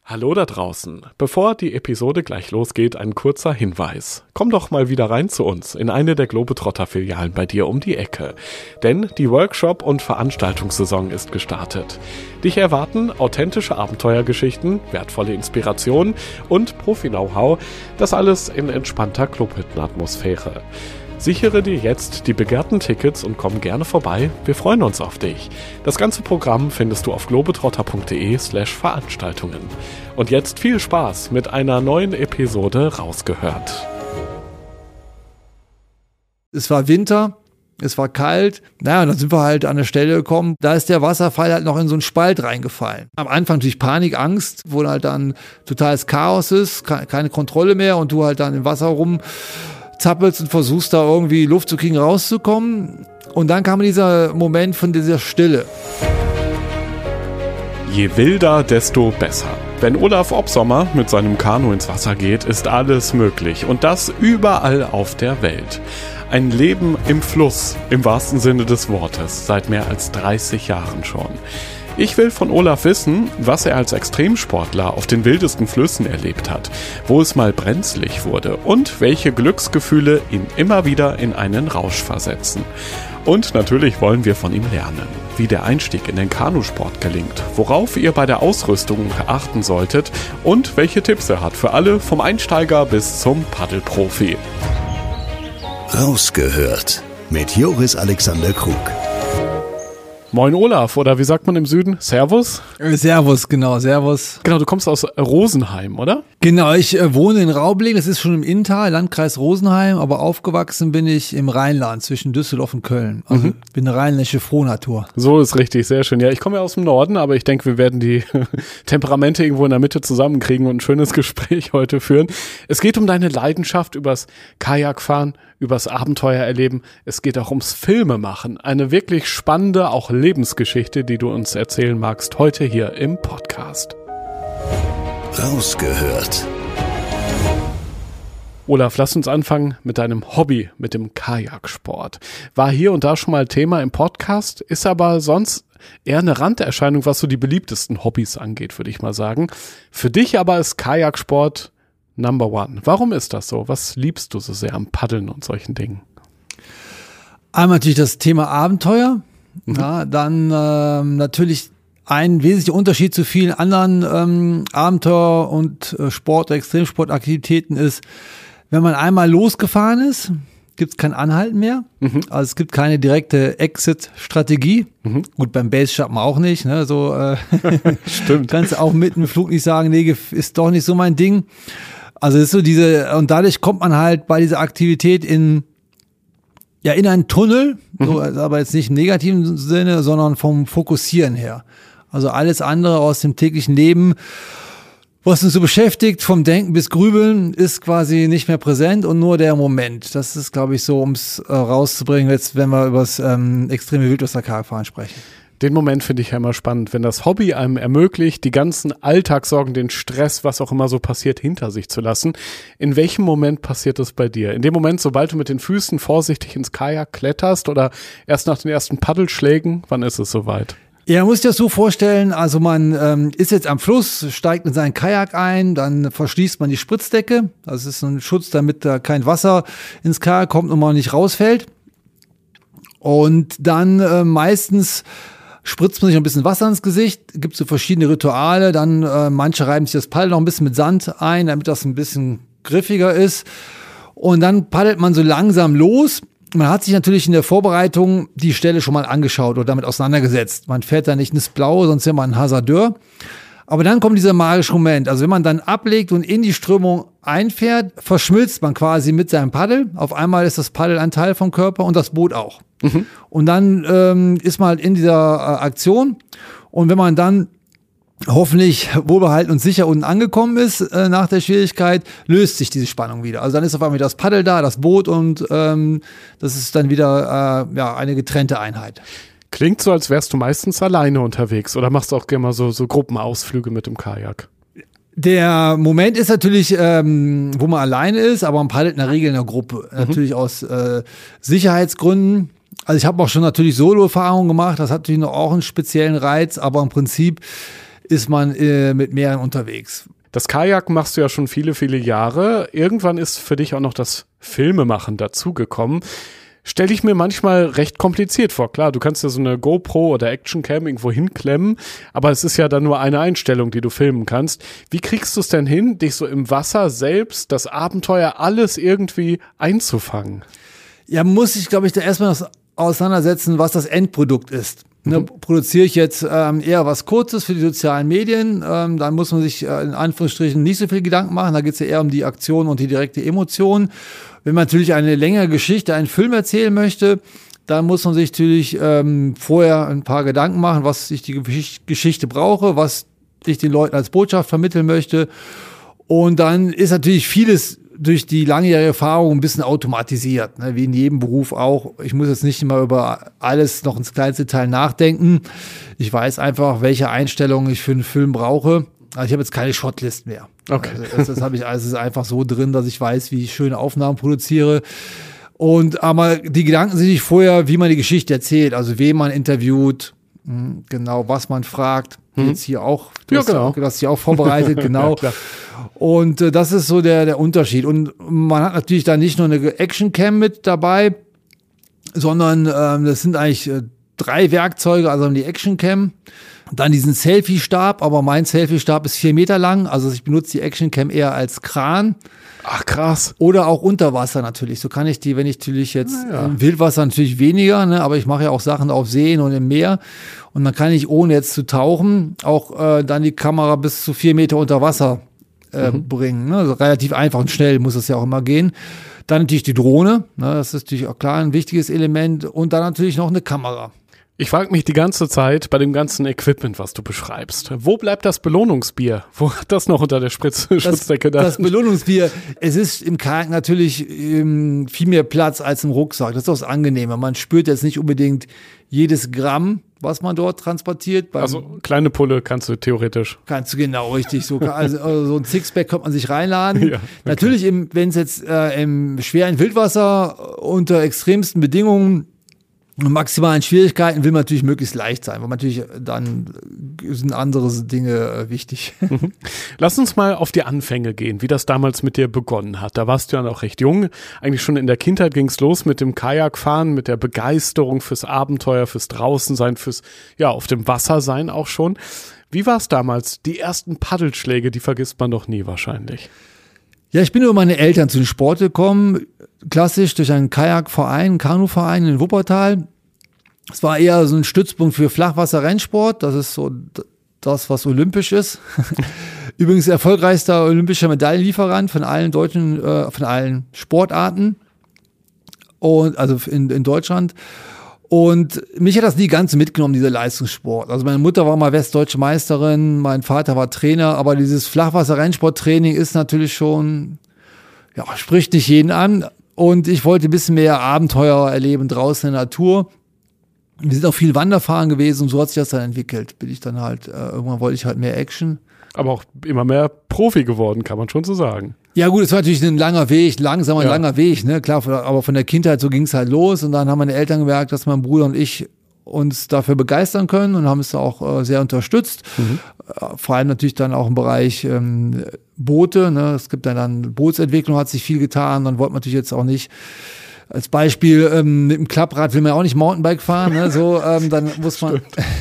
Hallo da draußen. Bevor die Episode gleich losgeht, ein kurzer Hinweis. Komm doch mal wieder rein zu uns in eine der Globetrotter-Filialen bei dir um die Ecke. Denn die Workshop- und Veranstaltungssaison ist gestartet. Dich erwarten authentische Abenteuergeschichten, wertvolle Inspirationen und Profi-Know-how. Das alles in entspannter Clubhüttenatmosphäre. Sichere dir jetzt die begehrten Tickets und komm gerne vorbei. Wir freuen uns auf dich. Das ganze Programm findest du auf globetrotter.de/Veranstaltungen. Und jetzt viel Spaß mit einer neuen Episode Rausgehört. Es war Winter, es war kalt. Naja, dann sind wir halt an eine Stelle gekommen, da ist der Wasserfall halt noch in so einen Spalt reingefallen. Am Anfang natürlich Panik, Angst, wo halt dann totales Chaos ist, keine Kontrolle mehr und du halt dann im Wasser rumzappelst und versuchst da irgendwie Luft zu kriegen, rauszukommen. Und dann kam dieser Moment von dieser Stille. Je wilder, desto besser. Wenn Olaf Opsommer mit seinem Kanu ins Wasser geht, ist alles möglich. Und das überall auf der Welt. Ein Leben im Fluss, im wahrsten Sinne des Wortes, seit mehr als 30 Jahren schon. Ich will von Olaf wissen, was er als Extremsportler auf den wildesten Flüssen erlebt hat, wo es mal brenzlig wurde und welche Glücksgefühle ihn immer wieder in einen Rausch versetzen. Und natürlich wollen wir von ihm lernen, wie der Einstieg in den Kanusport gelingt, worauf ihr bei der Ausrüstung achten solltet und welche Tipps er hat für alle, vom Einsteiger bis zum Paddelprofi. Rausgehört mit Joris Alexander Krug. Moin Olaf, oder wie sagt man im Süden? Servus? Servus, genau, servus. Genau, du kommst aus Rosenheim, oder? Genau, ich wohne in Raublingen, das ist schon im Inntal, Landkreis Rosenheim, aber aufgewachsen bin ich im Rheinland zwischen Düsseldorf und Köln. Also bin eine rheinländische Frohnatur. So ist richtig, sehr schön. Ja, ich komme ja aus dem Norden, aber ich denke, wir werden die Temperamente irgendwo in der Mitte zusammenkriegen und ein schönes Gespräch heute führen. Es geht um deine Leidenschaft übers Kajakfahren, übers Abenteuer erleben. Es geht auch ums Filmemachen. Eine wirklich spannende, auch Lebensgeschichte, die du uns erzählen magst, heute hier im Podcast. Rausgehört. Olaf, lass uns anfangen mit deinem Hobby, mit dem Kajaksport. War hier und da schon mal Thema im Podcast, ist aber sonst eher eine Randerscheinung, was so die beliebtesten Hobbys angeht, würde ich mal sagen. Für dich aber ist Kajaksport Number one. Warum ist das so? Was liebst du so sehr am Paddeln und solchen Dingen? Einmal natürlich das Thema Abenteuer. Ja, dann natürlich ein wesentlicher Unterschied zu vielen anderen Abenteuer- und Sport- oder Extremsportaktivitäten ist, wenn man einmal losgefahren ist, gibt es kein Anhalten mehr. Also es gibt keine direkte Exit-Strategie. Gut, beim Base-Jumping auch nicht. Ne? So Stimmt. Kannst du auch mitten im Flug nicht sagen, nee, ist doch nicht so mein Ding. Also es ist so und dadurch kommt man halt bei dieser Aktivität in einen Tunnel, so, aber jetzt nicht im negativen Sinne, sondern vom Fokussieren her. Also alles andere aus dem täglichen Leben, was uns so beschäftigt, vom Denken bis Grübeln, ist quasi nicht mehr präsent und nur der Moment. Das ist, glaube ich, so, um es rauszubringen, jetzt, wenn wir über das extreme Wildwasser-Kajakfahren sprechen. Den Moment finde ich ja immer spannend, wenn das Hobby einem ermöglicht, die ganzen Alltagssorgen, den Stress, was auch immer so passiert, hinter sich zu lassen. In welchem Moment passiert das bei dir? In dem Moment, sobald du mit den Füßen vorsichtig ins Kajak kletterst oder erst nach den ersten Paddelschlägen? Wann ist es soweit? Ja, man muss sich das so vorstellen, also man ist jetzt am Fluss, steigt in seinen Kajak ein, dann verschließt man die Spritzdecke. Das ist ein Schutz, damit da kein Wasser ins Kajak kommt und man nicht rausfällt. Und dann meistens spritzt man sich ein bisschen Wasser ins Gesicht, gibt so verschiedene Rituale, dann manche reiben sich das Paddel noch ein bisschen mit Sand ein, damit das ein bisschen griffiger ist. Und dann paddelt man so langsam los. Man hat sich natürlich in der Vorbereitung die Stelle schon mal angeschaut oder damit auseinandergesetzt. Man fährt da nicht ins Blaue, sonst wäre man ein Hasardeur. Aber dann kommt dieser magische Moment. Also wenn man dann ablegt und in die Strömung einfährt, verschmilzt man quasi mit seinem Paddel. Auf einmal ist das Paddel ein Teil vom Körper und das Boot auch. Und dann ist man halt in dieser Aktion. Und wenn man dann hoffentlich wohlbehalten und sicher unten angekommen ist nach der Schwierigkeit, löst sich diese Spannung wieder. Also dann ist auf einmal das Paddel da, das Boot und das ist dann wieder eine getrennte Einheit. Klingt so, als wärst du meistens alleine unterwegs oder machst du auch gerne mal so Gruppenausflüge mit dem Kajak? Der Moment ist natürlich, wo man alleine ist, aber man paddelt in der Regel in der Gruppe. Natürlich aus Sicherheitsgründen. Also ich habe auch schon natürlich Solo-Erfahrungen gemacht, das hat natürlich noch auch einen speziellen Reiz, aber im Prinzip ist man mit mehreren unterwegs. Das Kajak machst du ja schon viele, viele Jahre. Irgendwann ist für dich auch noch das Filmemachen dazugekommen. Stelle ich mir manchmal recht kompliziert vor. Klar, du kannst ja so eine GoPro oder Actioncam irgendwo hinklemmen, aber es ist ja dann nur eine Einstellung, die du filmen kannst. Wie kriegst du es denn hin, dich so im Wasser selbst, das Abenteuer, alles irgendwie einzufangen? Ja, muss ich, glaube ich, da erstmal noch auseinandersetzen, was das Endprodukt ist. Ne, produziere ich jetzt eher was Kurzes für die sozialen Medien, dann muss man sich in Anführungsstrichen nicht so viel Gedanken machen, da geht es ja eher um die Aktion und die direkte Emotion. Wenn man natürlich eine längere Geschichte, einen Film erzählen möchte, dann muss man sich natürlich vorher ein paar Gedanken machen, was ich die Geschichte brauche, was ich den Leuten als Botschaft vermitteln möchte. Und dann ist natürlich vieles durch die langjährige Erfahrung ein bisschen automatisiert, ne? Wie in jedem Beruf auch. Ich muss jetzt nicht immer über alles noch ins kleinste Detail nachdenken. Ich weiß einfach, welche Einstellungen ich für einen Film brauche. Also ich habe jetzt keine Shotlist mehr. Okay. Also das habe ich alles ist einfach so drin, dass ich weiß, wie ich schöne Aufnahmen produziere. Und aber die Gedanken sind nicht vorher, wie man die Geschichte erzählt, also wen man interviewt, genau, was man fragt. Jetzt hier auch, du hast dich auch vorbereitet, genau. Ja, und das ist so der Unterschied. Und man hat natürlich da nicht nur eine Actioncam mit dabei, sondern das sind eigentlich 3 Werkzeuge, also die Actioncam, dann diesen Selfie-Stab, aber mein Selfie-Stab ist 4 Meter lang, also ich benutze die Actioncam eher als Kran. Ach, krass. Oder auch unter Wasser natürlich. So kann ich die, wenn ich natürlich jetzt im Wildwasser natürlich weniger, ne, aber ich mache ja auch Sachen auf Seen und im Meer. Und dann kann ich, ohne jetzt zu tauchen, auch dann die Kamera bis zu 4 Meter unter Wasser bringen. Ne? Also relativ einfach und schnell muss es ja auch immer gehen. Dann natürlich die Drohne, ne, das ist natürlich auch klar ein wichtiges Element. Und dann natürlich noch eine Kamera. Ich frage mich die ganze Zeit bei dem ganzen Equipment, was du beschreibst. Wo bleibt das Belohnungsbier? Wo hat das noch unter der Schutzdecke da? Das Belohnungsbier, es ist im Kajak natürlich viel mehr Platz als im Rucksack. Das ist auch das Angenehme. Man spürt jetzt nicht unbedingt jedes Gramm, was man dort transportiert. Also kleine Pulle kannst du theoretisch. Kannst du genau, richtig. So ein Sixpack könnte man sich reinladen. Ja, okay. Natürlich, wenn es jetzt im schweren Wildwasser unter extremsten Bedingungen und maximalen Schwierigkeiten will man natürlich möglichst leicht sein, weil natürlich dann sind andere Dinge wichtig. Lass uns mal auf die Anfänge gehen, wie das damals mit dir begonnen hat. Da warst du ja noch recht jung. Eigentlich schon in der Kindheit ging es los mit dem Kajakfahren, mit der Begeisterung fürs Abenteuer, fürs Draußensein, fürs auf dem Wasser sein auch schon. Wie war es damals? Die ersten Paddelschläge, die vergisst man doch nie wahrscheinlich. Ja, ich bin über meine Eltern zu den Sport gekommen, klassisch durch einen Kajakverein, einen Kanuverein in Wuppertal. Es war eher so ein Stützpunkt für Flachwasser-Rennsport, das ist so das, was olympisch ist. Übrigens erfolgreichster olympischer Medaillenlieferant von allen deutschen, von allen Sportarten und also in Deutschland. Und mich hat das nie ganz mitgenommen, dieser Leistungssport. Also meine Mutter war mal westdeutsche Meisterin, mein Vater war Trainer, aber dieses Flachwasser-Rennsporttraining ist natürlich schon, spricht nicht jeden an. Und ich wollte ein bisschen mehr Abenteuer erleben draußen in der Natur. Wir sind auch viel Wanderfahren gewesen und so hat sich das dann entwickelt. Bin ich dann halt, irgendwann wollte ich halt mehr Action. Aber auch immer mehr Profi geworden, kann man schon so sagen. Ja gut, es war natürlich ein langer Weg, langer Weg, ne, klar, aber von der Kindheit so ging es halt los und dann haben meine Eltern gemerkt, dass mein Bruder und ich uns dafür begeistern können und haben es da auch sehr unterstützt. Vor allem natürlich dann auch im Bereich Boote, ne, es gibt dann Bootsentwicklung, hat sich viel getan, dann wollte man natürlich jetzt auch nicht als Beispiel, mit dem Klapprad will man ja auch nicht Mountainbike fahren, ne? So, dann muss man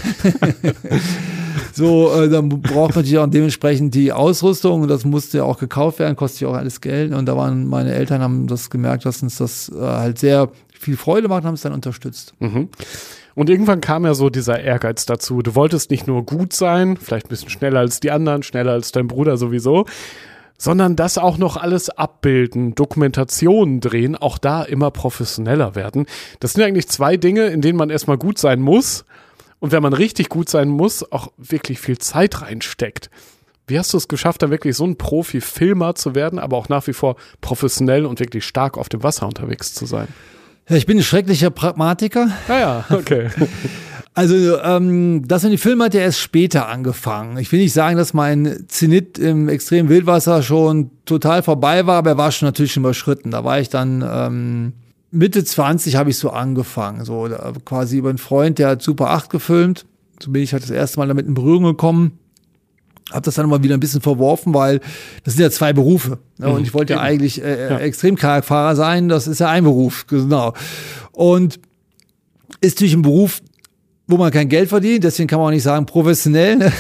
dann braucht man natürlich auch dementsprechend die Ausrüstung und das musste ja auch gekauft werden, kostet ja auch alles Geld und da waren meine Eltern, haben das gemerkt, dass uns das halt sehr viel Freude macht und haben es dann unterstützt. Und irgendwann kam ja so dieser Ehrgeiz dazu. Du wolltest nicht nur gut sein, vielleicht ein bisschen schneller als die anderen, schneller als dein Bruder sowieso, sondern das auch noch alles abbilden, Dokumentationen drehen, auch da immer professioneller werden. Das sind eigentlich 2 Dinge, in denen man erstmal gut sein muss und wenn man richtig gut sein muss, auch wirklich viel Zeit reinsteckt. Wie hast du es geschafft, dann wirklich so ein Profi-Filmer zu werden, aber auch nach wie vor professionell und wirklich stark auf dem Wasser unterwegs zu sein? Ja, ich bin ein schrecklicher Pragmatiker. Ja, okay. Also das mit dem Film hat ja erst später angefangen. Ich will nicht sagen, dass mein Zenit im extremen Wildwasser schon total vorbei war, aber er war natürlich schon überschritten. Da war ich dann Mitte 20 habe ich so angefangen. So quasi über einen Freund, der hat Super 8 gefilmt. So bin ich halt das erste Mal damit in Berührung gekommen. Habe das dann immer wieder ein bisschen verworfen, weil das sind ja 2 Berufe. Ne? Und ich wollte ja eigentlich Extremkajakfahrer sein, das ist ja ein Beruf, genau. Und ist natürlich ein Beruf, wo man kein Geld verdient, deswegen kann man auch nicht sagen professionell. Ne?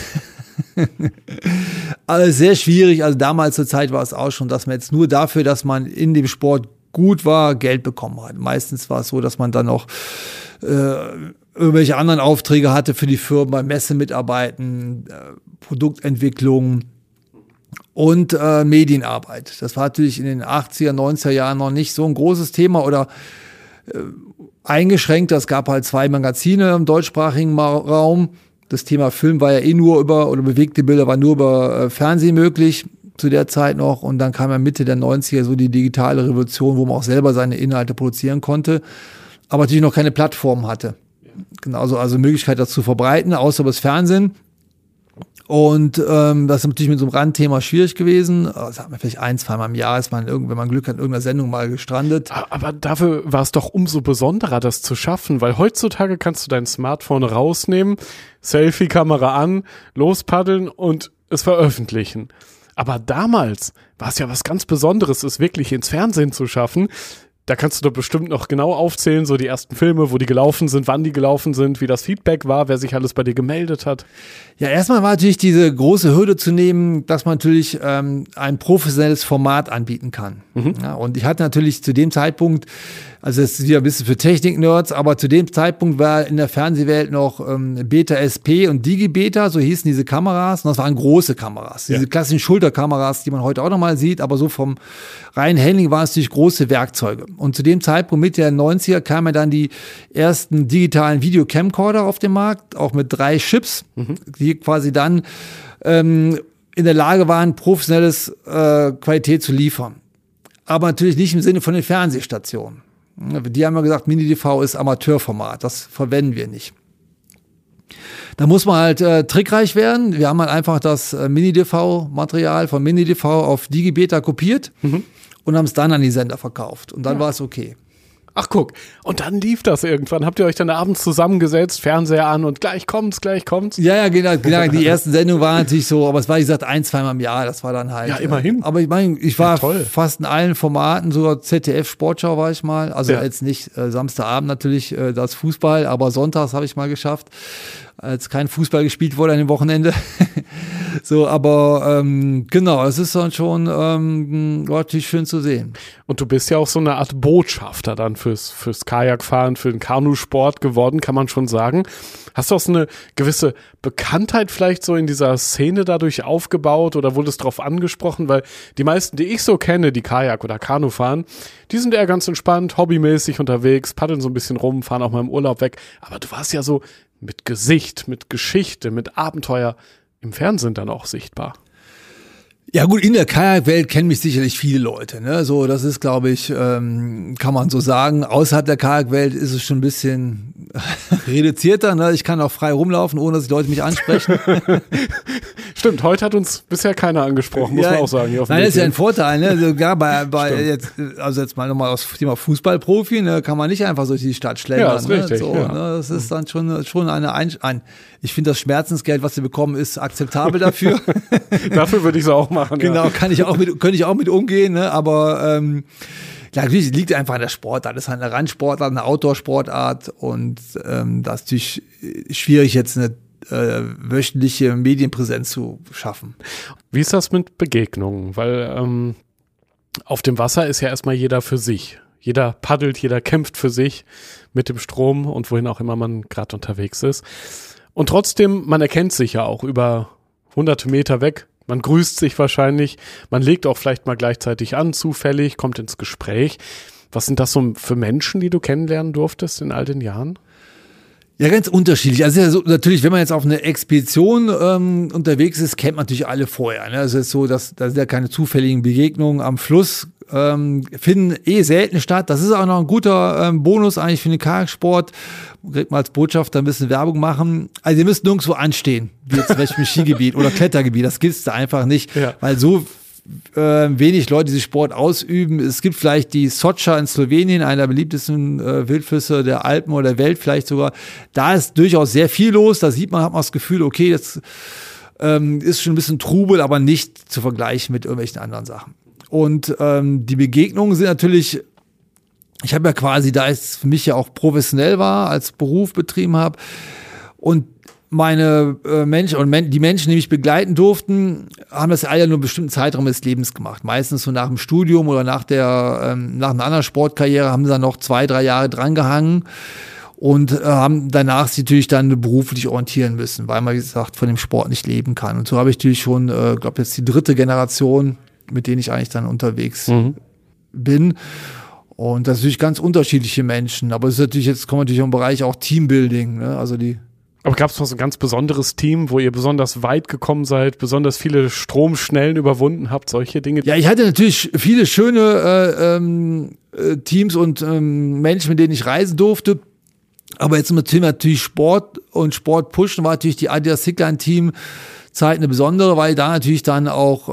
Aber sehr schwierig, also damals zur Zeit war es auch schon, dass man jetzt nur dafür, dass man in dem Sport gut war, Geld bekommen hat. Meistens war es so, dass man dann noch irgendwelche anderen Aufträge hatte für die Firmen, bei Messe mitarbeiten, Produktentwicklung und Medienarbeit. Das war natürlich in den 80er, 90er Jahren noch nicht so ein großes Thema oder eingeschränkt. Es gab halt 2 Magazine im deutschsprachigen Raum. Das Thema Film war ja nur oder bewegte Bilder war nur über Fernsehen möglich zu der Zeit noch. Und dann kam ja Mitte der 90er so die digitale Revolution, wo man auch selber seine Inhalte produzieren konnte, aber natürlich noch keine Plattform hatte. Genauso, also Möglichkeit, das zu verbreiten, außer über das Fernsehen. Und das ist natürlich mit so einem Randthema schwierig gewesen. Das hat man vielleicht 1-2 Mal im Jahr, ist man wenn man Glück hat, in irgendeiner Sendung mal gestrandet. Aber dafür war es doch umso besonderer, das zu schaffen, weil heutzutage kannst du dein Smartphone rausnehmen, Selfie-Kamera an, lospaddeln und es veröffentlichen. Aber damals war es ja was ganz Besonderes, es wirklich ins Fernsehen zu schaffen. Da kannst du doch bestimmt noch genau aufzählen, so die ersten Filme, wo die gelaufen sind, wann die gelaufen sind, wie das Feedback war, wer sich alles bei dir gemeldet hat. Ja, erstmal war natürlich diese große Hürde zu nehmen, dass man natürlich ein professionelles Format anbieten kann. Ja, und ich hatte natürlich zu dem Zeitpunkt, also das ist wieder ein bisschen für Technik-Nerds, aber zu dem Zeitpunkt war in der Fernsehwelt noch Beta SP und Digibeta, so hießen diese Kameras. Und das waren große Kameras, diese klassischen Schulterkameras, die man heute auch nochmal sieht, aber so vom reinen Handling waren es natürlich große Werkzeuge. Und zu dem Zeitpunkt, Mitte der 90er, kamen dann die ersten digitalen Video-Camcorder auf den Markt, auch mit 3 Chips, die quasi dann in der Lage waren, professionelles Qualität zu liefern. Aber natürlich nicht im Sinne von den Fernsehstationen. Die haben ja gesagt, Mini-DV ist Amateurformat, das verwenden wir nicht. Da muss man halt trickreich werden. Wir haben halt einfach das Mini-DV-Material von Mini-DV auf Digibeta kopiert und haben es dann an die Sender verkauft. Und dann war es okay. Ach guck, und dann lief das irgendwann. Habt ihr euch dann abends zusammengesetzt, Fernseher an und gleich kommt's? Ja, genau. Die ersten Sendungen waren natürlich so, aber es war, wie gesagt, 1-2 Mal im Jahr. Das war dann halt. Ja, immerhin. Aber ich meine, ich war fast in allen Formaten, sogar ZDF Sportschau war ich mal. Also jetzt nicht Samstagabend natürlich das Fußball, aber sonntags habe ich mal geschafft, als kein Fußball gespielt wurde an dem Wochenende. So, aber genau, es ist dann schon natürlich schön zu sehen. Und du bist ja auch so eine Art Botschafter dann fürs Kajakfahren, für den Kanusport geworden, kann man schon sagen. Hast du auch so eine gewisse Bekanntheit vielleicht so in dieser Szene dadurch aufgebaut oder wurdest drauf angesprochen? Weil die meisten, die ich so kenne, die Kajak oder Kanu fahren, die sind eher ganz entspannt, hobbymäßig unterwegs, paddeln so ein bisschen rum, fahren auch mal im Urlaub weg. Aber du warst ja so mit Gesicht, mit Geschichte, mit Abenteuer im Fernsehen dann auch sichtbar. Ja gut, in der Kajakwelt kennen mich sicherlich viele Leute, ne? So, das ist, glaube ich, kann man so sagen. Außerhalb der Kajakwelt ist es schon ein bisschen reduzierter, ne? Ich kann auch frei rumlaufen, ohne dass die Leute mich ansprechen. Stimmt, heute hat uns bisher keiner angesprochen, muss man auch sagen. Nein, das ist ja ein Vorteil, ne? Sogar jetzt mal nochmal aufs Thema Fußballprofi, ne? Kann man nicht einfach durch die Stadt schlendern. Ja, ist richtig. Ne? So, ne? Das ist dann schon eine ich finde, das Schmerzensgeld, was sie bekommen, ist akzeptabel dafür. Dafür würde ich es auch machen. Genau, ja. Könnte ich auch mit umgehen, ne? Aber natürlich liegt einfach an der Sportart. Das ist eine Randsportart, eine Outdoor-Sportart und das ist natürlich schwierig, jetzt eine wöchentliche Medienpräsenz zu schaffen. Wie ist das mit Begegnungen? Weil auf dem Wasser ist ja erstmal jeder für sich. Jeder paddelt, jeder kämpft für sich mit dem Strom und wohin auch immer man gerade unterwegs ist. Und trotzdem, man erkennt sich ja auch über hunderte Meter weg. Man grüßt sich wahrscheinlich, man legt auch vielleicht mal gleichzeitig an, zufällig, kommt ins Gespräch. Was sind das so für Menschen, die du kennenlernen durftest in all den Jahren? Ja, ganz unterschiedlich. Also ja, so, natürlich, wenn man jetzt auf eine Expedition unterwegs ist, kennt man natürlich alle vorher. Ne? Also es ist so, dass da sind ja keine zufälligen Begegnungen am Fluss, finden selten statt. Das ist auch noch ein guter Bonus eigentlich für den Kajaksport. Kriegt man als Botschafter ein bisschen Werbung machen. Also ihr müsst nirgendwo anstehen, wie jetzt zum Beispiel im Skigebiet oder Klettergebiet. Das gibt's da einfach nicht, weil so wenig Leute diesen Sport ausüben. Es gibt vielleicht die Socha in Slowenien, einer der beliebtesten Wildflüsse der Alpen oder der Welt vielleicht sogar. Da ist durchaus sehr viel los. Da hat man das Gefühl, okay, jetzt ist schon ein bisschen Trubel, aber nicht zu vergleichen mit irgendwelchen anderen Sachen. Und die Begegnungen sind natürlich, ich habe ja quasi, da es für mich ja auch professionell war, als Beruf betrieben habe und meine die Menschen, die mich begleiten durften, haben das alle nur einen bestimmten Zeitraum des Lebens gemacht. Meistens so nach dem Studium oder nach einer anderen Sportkarriere haben sie dann noch 2-3 Jahre drangehangen und haben danach sich natürlich dann beruflich orientieren müssen, weil man, wie gesagt, von dem Sport nicht leben kann. Und so habe ich natürlich schon, glaube jetzt die 3. Generation, mit denen ich eigentlich dann unterwegs bin. Und das sind natürlich ganz unterschiedliche Menschen. Aber es ist natürlich, jetzt kommen wir natürlich im Bereich auch Teambuilding, ne? Also aber gab es noch so ein ganz besonderes Team, wo ihr besonders weit gekommen seid, besonders viele Stromschnellen überwunden habt, solche Dinge? Ja, ich hatte natürlich viele schöne Teams und Menschen, mit denen ich reisen durfte. Aber jetzt im Thema natürlich Sport und Sport pushen war natürlich die Adidas Hickline-Team Zeit eine besondere, weil da natürlich dann auch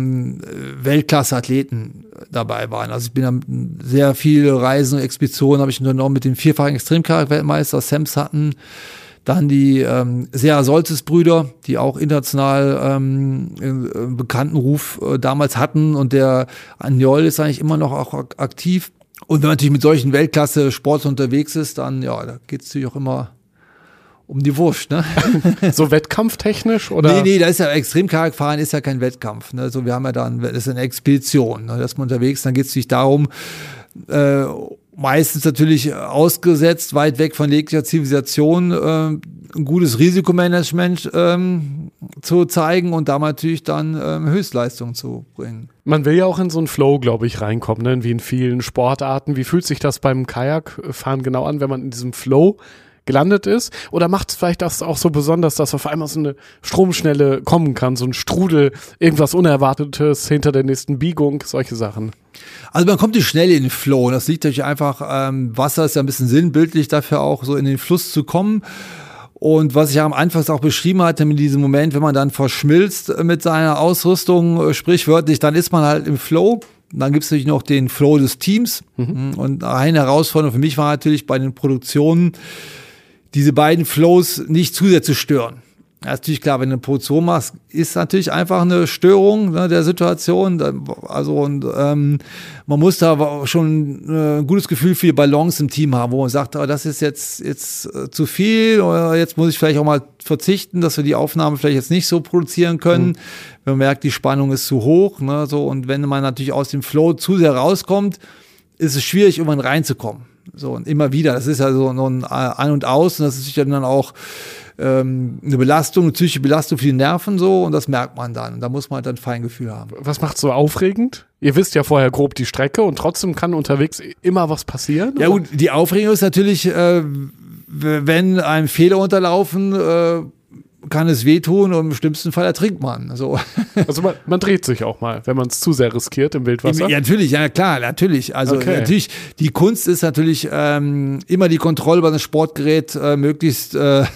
Weltklasse-Athleten dabei waren. Also ich bin dann sehr viele Reisen und Expeditionen habe ich unternommen mit dem 4-fachen Extremkayak-Weltmeister Sam Sutton. Dann die Serra Soltis-Brüder, die auch international einen bekannten Ruf damals hatten. Und der Agnol ist eigentlich immer noch auch aktiv. Und wenn man natürlich mit solchen Weltklasse-Sports unterwegs ist, dann ja, da geht es natürlich auch immer um die Wurst, ne? So wettkampftechnisch, oder? Nee, da ist ja Extremkajakfahren ist ja kein Wettkampf, ne? So, wir haben ja dann, das ist eine Expedition, ne? Da ist man unterwegs, dann geht es natürlich darum, meistens natürlich ausgesetzt, weit weg von jeglicher Zivilisation, ein gutes Risikomanagement zu zeigen und da natürlich dann Höchstleistung zu bringen. Man will ja auch in so einen Flow, glaube ich, reinkommen, ne? Wie in vielen Sportarten. Wie fühlt sich das beim Kajakfahren genau an, wenn man in diesem Flow gelandet ist? Oder macht es vielleicht das auch so besonders, dass auf einmal so eine Stromschnelle kommen kann, so ein Strudel, irgendwas Unerwartetes hinter der nächsten Biegung, solche Sachen? Also man kommt nicht schnell in den Flow. Das liegt natürlich einfach, Wasser ist ja ein bisschen sinnbildlich dafür auch, so in den Fluss zu kommen. Und was ich ja am Anfang auch beschrieben hatte, mit diesem Moment, wenn man dann verschmilzt mit seiner Ausrüstung, sprichwörtlich, dann ist man halt im Flow. Dann gibt es natürlich noch den Flow des Teams. Und eine Herausforderung für mich war natürlich bei den Produktionen, diese beiden Flows nicht zu sehr zu stören. Ja, ist natürlich klar, wenn du eine Produktion machst, ist natürlich einfach eine Störung, ne, der Situation. Also man muss da schon ein gutes Gefühl für die Balance im Team haben, wo man sagt, oh, das ist jetzt zu viel oder jetzt muss ich vielleicht auch mal verzichten, dass wir die Aufnahme vielleicht jetzt nicht so produzieren können. Wenn man merkt, die Spannung ist zu hoch, ne, so, und wenn man natürlich aus dem Flow zu sehr rauskommt, ist es schwierig, irgendwann reinzukommen. So, und immer wieder, das ist ja so ein An und Aus und das ist dann auch eine Belastung, eine psychische Belastung für die Nerven so und das merkt man dann und da muss man halt ein Feingefühl haben. Was macht so aufregend? Ihr wisst ja vorher grob die Strecke und trotzdem kann unterwegs immer was passieren? Ja gut, die Aufregung ist natürlich, wenn einem Fehler unterlaufen, kann es wehtun und im schlimmsten Fall ertrinkt man. So. Also man dreht sich auch mal, wenn man es zu sehr riskiert im Wildwasser? Ja, natürlich, ja klar, natürlich. Also natürlich, die Kunst ist natürlich immer die Kontrolle über das Sportgerät möglichst zu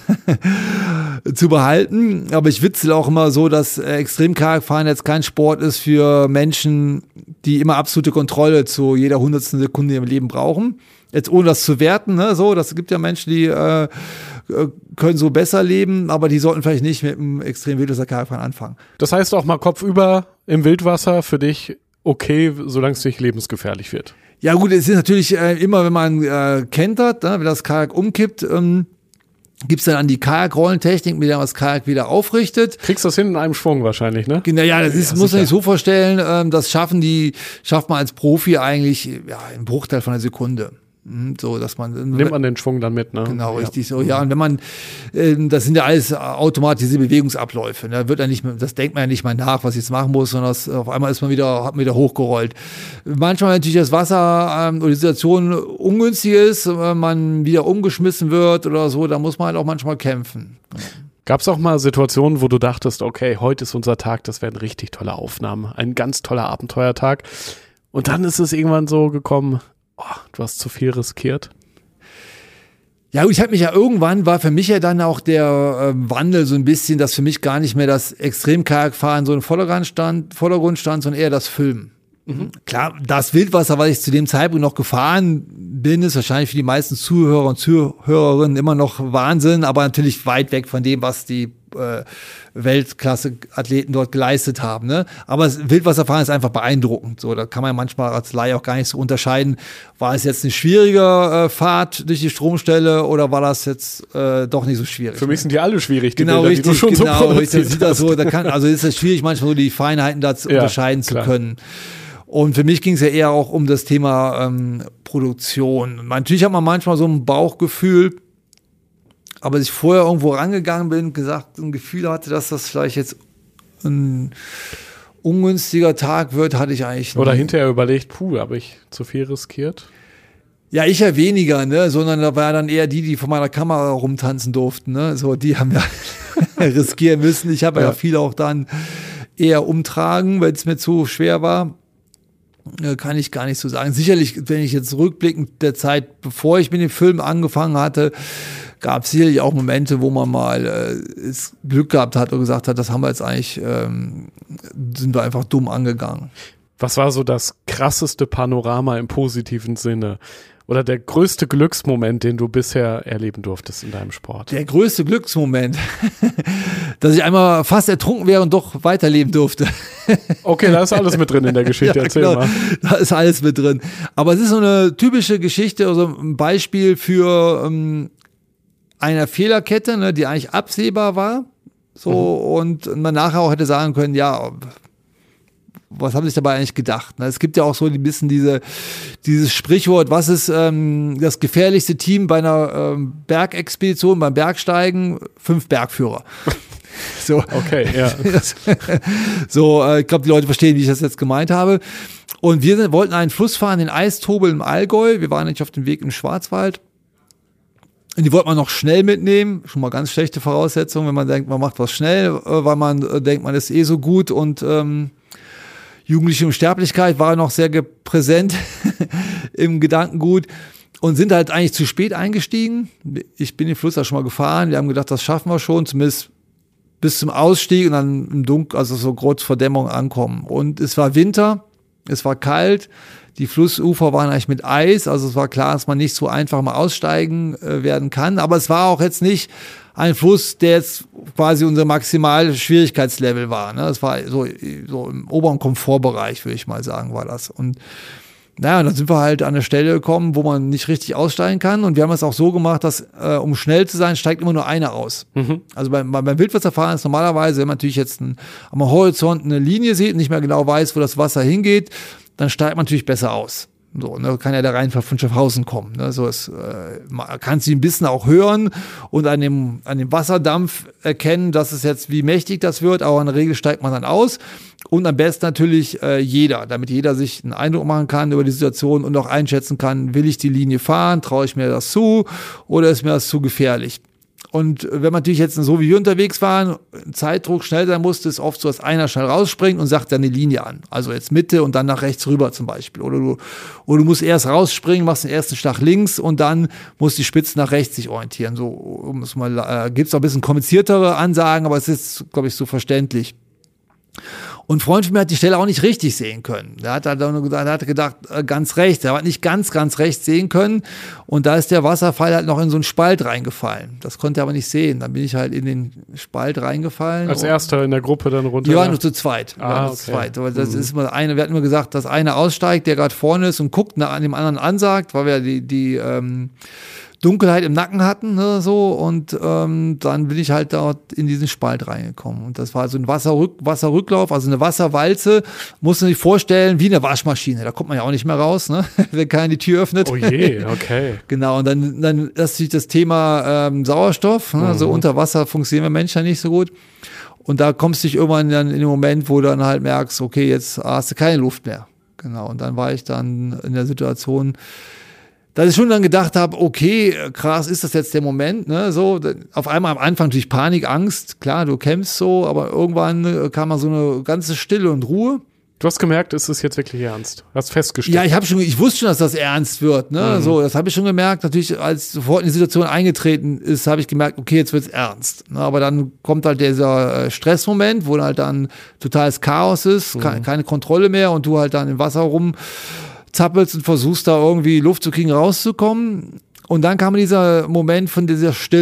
behalten. Aber ich witzel auch immer so, dass Extremkajakfahren jetzt kein Sport ist für Menschen, die immer absolute Kontrolle zu jeder 100. Sekunde im Leben brauchen. Jetzt ohne das zu werten, ne, so, das gibt ja Menschen, die können so besser leben, aber die sollten vielleicht nicht mit einem extrem Wildwasser-Kajakfahren anfangen. Das heißt auch mal kopfüber im Wildwasser für dich okay, solange es nicht lebensgefährlich wird? Ja gut, es ist natürlich immer, wenn man kentert, ne, wenn das Kajak umkippt, gibt's dann an die Kajakrollentechnik, mit der man das Kajak wieder aufrichtet. Kriegst du das hin in einem Schwung wahrscheinlich, ne? Naja, das ist, muss man sich so vorstellen, das schafft man als Profi eigentlich im Bruchteil von einer Sekunde. So, dass man nimmt man den Schwung dann mit, ne? Genau, ja. Richtig so. Ja, und wenn man, das sind ja alles automatisierte Bewegungsabläufe. Da wird ja nicht mehr, das denkt man ja nicht mal nach, was ich jetzt machen muss, sondern auf einmal hat man wieder hochgerollt. Manchmal natürlich das Wasser oder die Situation ungünstig ist, man wieder umgeschmissen wird oder so, da muss man halt auch manchmal kämpfen. Gab es auch mal Situationen, wo du dachtest, okay, heute ist unser Tag, das werden richtig tolle Aufnahmen, ein ganz toller Abenteuertag. Und dann ist es irgendwann so gekommen, du hast zu viel riskiert? Ja, ich habe mich ja irgendwann, war für mich ja dann auch der Wandel so ein bisschen, dass für mich gar nicht mehr das Extremkajakfahren so im Vordergrund stand, sondern eher das Filmen. Klar, das Wildwasser, was ich zu dem Zeitpunkt noch gefahren bin, ist wahrscheinlich für die meisten Zuhörer und Zuhörerinnen immer noch Wahnsinn, aber natürlich weit weg von dem, was die Weltklasse-Athleten dort geleistet haben. Ne? Aber das Wildwasserfahren ist einfach beeindruckend. So, da kann man manchmal als Laie auch gar nicht so unterscheiden, war es jetzt eine schwierige Fahrt durch die Stromstelle oder war das jetzt doch nicht so schwierig? Für mich sind die alle schwierig, die genau, Bilder, richtig, die du schon genau, so produziert richtig, das so, also ist es schwierig, manchmal so die Feinheiten da unterscheiden zu können. Und für mich ging es ja eher auch um das Thema Produktion. Natürlich hat man manchmal so ein Bauchgefühl, aber als ich vorher irgendwo rangegangen bin, ein Gefühl hatte, dass das vielleicht jetzt ein ungünstiger Tag wird, hatte ich eigentlich nicht. Oder hinterher überlegt, habe ich zu viel riskiert? Ja, ich ja weniger, ne, sondern da war dann eher die vor meiner Kamera rumtanzen durften, ne, so, die haben ja riskieren müssen. Ich habe ja viel auch dann eher umtragen, weil es mir zu schwer war. Kann ich gar nicht so sagen. Sicherlich, wenn ich jetzt rückblickend der Zeit, bevor ich mit dem Film angefangen hatte, gab es sicherlich auch Momente, wo man mal Glück gehabt hat und gesagt hat, das haben wir jetzt eigentlich, sind wir einfach dumm angegangen. Was war so das krasseste Panorama im positiven Sinne? Oder der größte Glücksmoment, den du bisher erleben durftest in deinem Sport? Der größte Glücksmoment, dass ich einmal fast ertrunken wäre und doch weiterleben durfte. Okay, da ist alles mit drin in der Geschichte, ja, erzähl genau. mal. Da ist alles mit drin. Aber es ist so eine typische Geschichte, also ein Beispiel für eine Fehlerkette, ne, die eigentlich absehbar war. So, und man nachher auch hätte sagen können, ja, was haben sie sich dabei eigentlich gedacht? Es gibt ja auch so ein bisschen dieses Sprichwort, was ist das gefährlichste Team bei einer Bergexpedition, beim Bergsteigen? 5 Bergführer. So. Okay, ja. So, ich glaube, die Leute verstehen, wie ich das jetzt gemeint habe. Und wir wollten einen Fluss fahren, den Eistobel im Allgäu. Wir waren nicht auf dem Weg im Schwarzwald. Und die wollte man noch schnell mitnehmen. Schon mal ganz schlechte Voraussetzungen, wenn man denkt, man macht was schnell, weil man denkt, man ist eh so gut und jugendliche Unsterblichkeit war noch sehr präsent im Gedankengut und sind halt eigentlich zu spät eingestiegen. Ich bin den Fluss da schon mal gefahren. Wir haben gedacht, das schaffen wir schon, zumindest bis zum Ausstieg und dann im Dunkeln, also so kurz vor Dämmerung ankommen. Und es war Winter, es war kalt, die Flussufer waren eigentlich mit Eis, also es war klar, dass man nicht so einfach mal aussteigen werden kann. Aber es war auch jetzt nicht ein Fluss, der jetzt quasi unser maximal Schwierigkeitslevel war. Ne? Das war so im oberen Komfortbereich, würde ich mal sagen, war das. Und naja, dann sind wir halt an eine Stelle gekommen, wo man nicht richtig aussteigen kann. Und wir haben es auch so gemacht, dass, um schnell zu sein, steigt immer nur einer aus. Mhm. Also beim Wildwasserfahren ist normalerweise, wenn man natürlich jetzt am Horizont eine Linie sieht und nicht mehr genau weiß, wo das Wasser hingeht, dann steigt man natürlich besser aus. So, ne, kann ja der Rheinfall von Schaffhausen kommen. Ne, so man kann sie ein bisschen auch hören und an dem Wasserdampf erkennen, dass es jetzt, wie mächtig das wird, aber in der Regel steigt man dann aus. Und am besten natürlich jeder, damit jeder sich einen Eindruck machen kann über die Situation und auch einschätzen kann, will ich die Linie fahren, traue ich mir das zu oder ist mir das zu gefährlich? Und wenn man natürlich jetzt so wie wir unterwegs waren, Zeitdruck schnell sein musste, ist oft so, dass einer schnell rausspringt und sagt dann die Linie an. Also jetzt Mitte und dann nach rechts rüber zum Beispiel. Oder du musst erst rausspringen, machst den ersten Schlag links und dann musst die Spitze nach rechts sich orientieren. So gibt's auch ein bisschen kompliziertere Ansagen, aber es ist, glaube ich, so verständlich. Und ein Freund von mir hat die Stelle auch nicht richtig sehen können. Der hat gedacht, ganz rechts. Er hat nicht ganz rechts sehen können. Und da ist der Wasserfall halt noch in so einen Spalt reingefallen. Das konnte er aber nicht sehen. Dann bin ich halt in den Spalt reingefallen. Als erster in der Gruppe dann runter? Wir waren nur zu zweit. Okay. Aber das ist immer wir hatten immer gesagt, dass einer aussteigt, der gerade vorne ist und guckt, an dem anderen ansagt, weil wir die Dunkelheit im Nacken hatten, ne, so, und dann bin ich halt dort in diesen Spalt reingekommen. Und das war so ein Wasserrücklauf, also eine Wasserwalze, muss man sich vorstellen, wie eine Waschmaschine. Da kommt man ja auch nicht mehr raus, ne, wenn keiner die Tür öffnet. Oh je, okay. Genau, und dann das ist das Thema Sauerstoff, ne, also unter Wasser funktionieren wir Menschen ja nicht so gut. Und da kommst du dich irgendwann dann in den Moment, wo du dann halt merkst, okay, jetzt hast du keine Luft mehr. Genau, und dann war ich dann in der Situation, dass ich schon dann gedacht habe, okay, krass, ist das jetzt der Moment, ne, so, auf einmal am Anfang natürlich Panik, Angst, klar, du kämpfst so, aber irgendwann kam mal so eine ganze Stille und Ruhe. Du hast gemerkt, ist es jetzt wirklich ernst? Hast festgestellt? Ja, ich wusste schon, dass das ernst wird, ne, so, das habe ich schon gemerkt, natürlich, als sofort in die Situation eingetreten ist, habe ich gemerkt, okay, jetzt wird's ernst, ne, aber dann kommt halt dieser Stressmoment, wo halt dann totales Chaos ist, keine Kontrolle mehr und du halt dann im Wasser rumzappelst und versuchst da irgendwie Luft zu kriegen, rauszukommen. Und dann kam dieser Moment von dieser Stille.